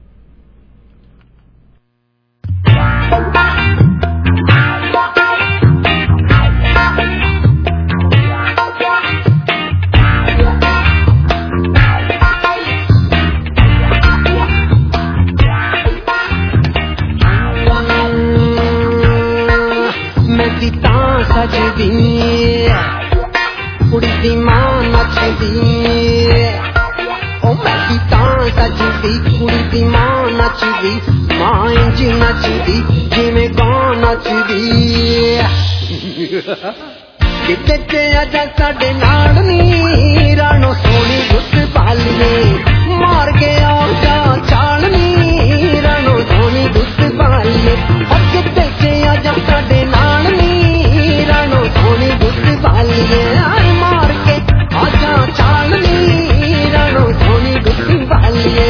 ਕੁੜੀ ਦੀ ਮਾਂ ਨੱਚਦੀ, ਉਹ ਮੈਂ ਵੀ ਤਾਂ ਸੱਜਦੀ. ਕੁੜੀ ਦੀ ਮਾਂ ਨੱਚਦੀ, ਮਾਂ ਇੰਝ ਨੱਚਦੀ ਜਿਵੇਂ ਗਾਂ ਨੱਚਦੀ. ਕਿਤੇ ਤੇ ਆਜਾ ਸਾਡੇ ਨਾਲ ਨੀ, ਰਾਣੋ ਸੋਹਣੀ ਗੁੱਤ ਪਾਲੀਏ, ਮਾਰ ਕੇ ਆਜਾ ਚਾਲ ਨੀ, ਰਾਣੋ ਸੋਹਣੀ ਗੁੱਤ ਪਾਲੀਏ. ਕਿਤੇ ਤੇ ਆਜਾ ਸਾਡੇ ਨਾਲ ਨੀ, ਰਾਣੋ ਸੋਹਣੀ ਗੁੱਤ ਪਾਲੀਏ, ਮਾਰ ਕੇ ਆਜਾ ਚਾਲ ਨੀ, ਰਾਣੋ ਸੋਹਣੀ ਗੁੱਤ ਪਾਲੀਏ.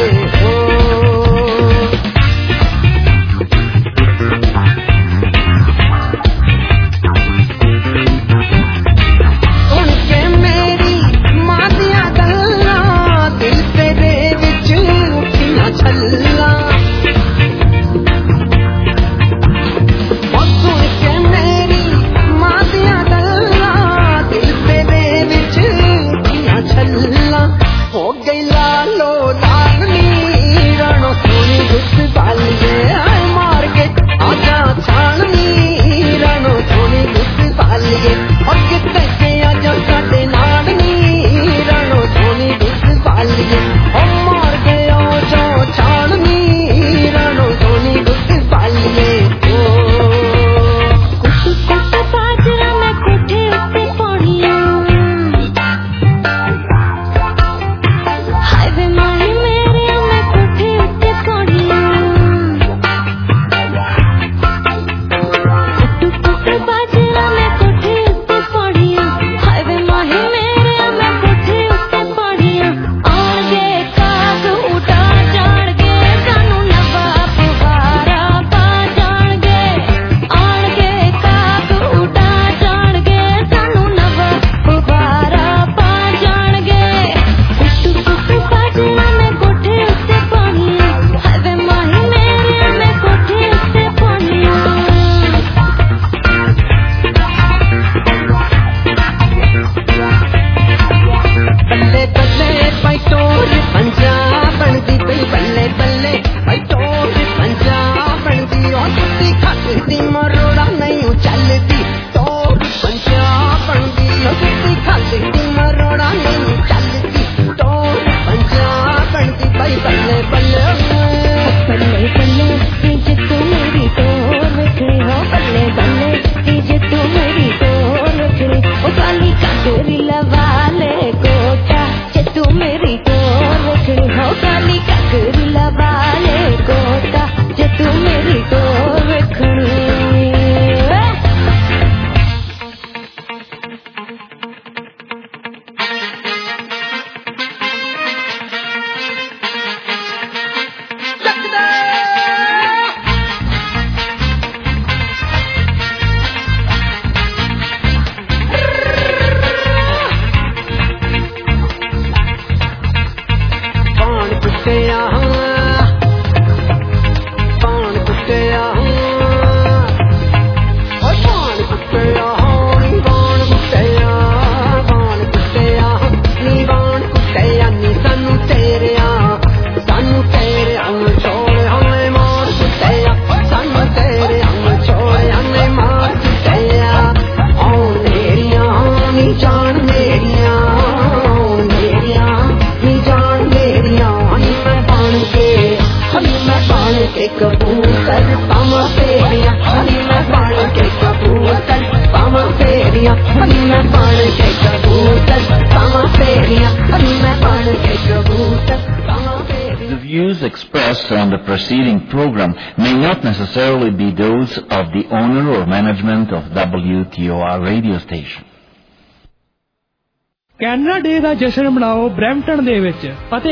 Views expressed on the preceding program may not necessarily be those of the owner or management of W T O R radio station. Canara ਡੇ ਦਾ ਜਸ਼ਨ ਮਨਾਓ ਬਰੈਂਪਟਨ ਦੇ ਵਿੱਚ ਅਤੇ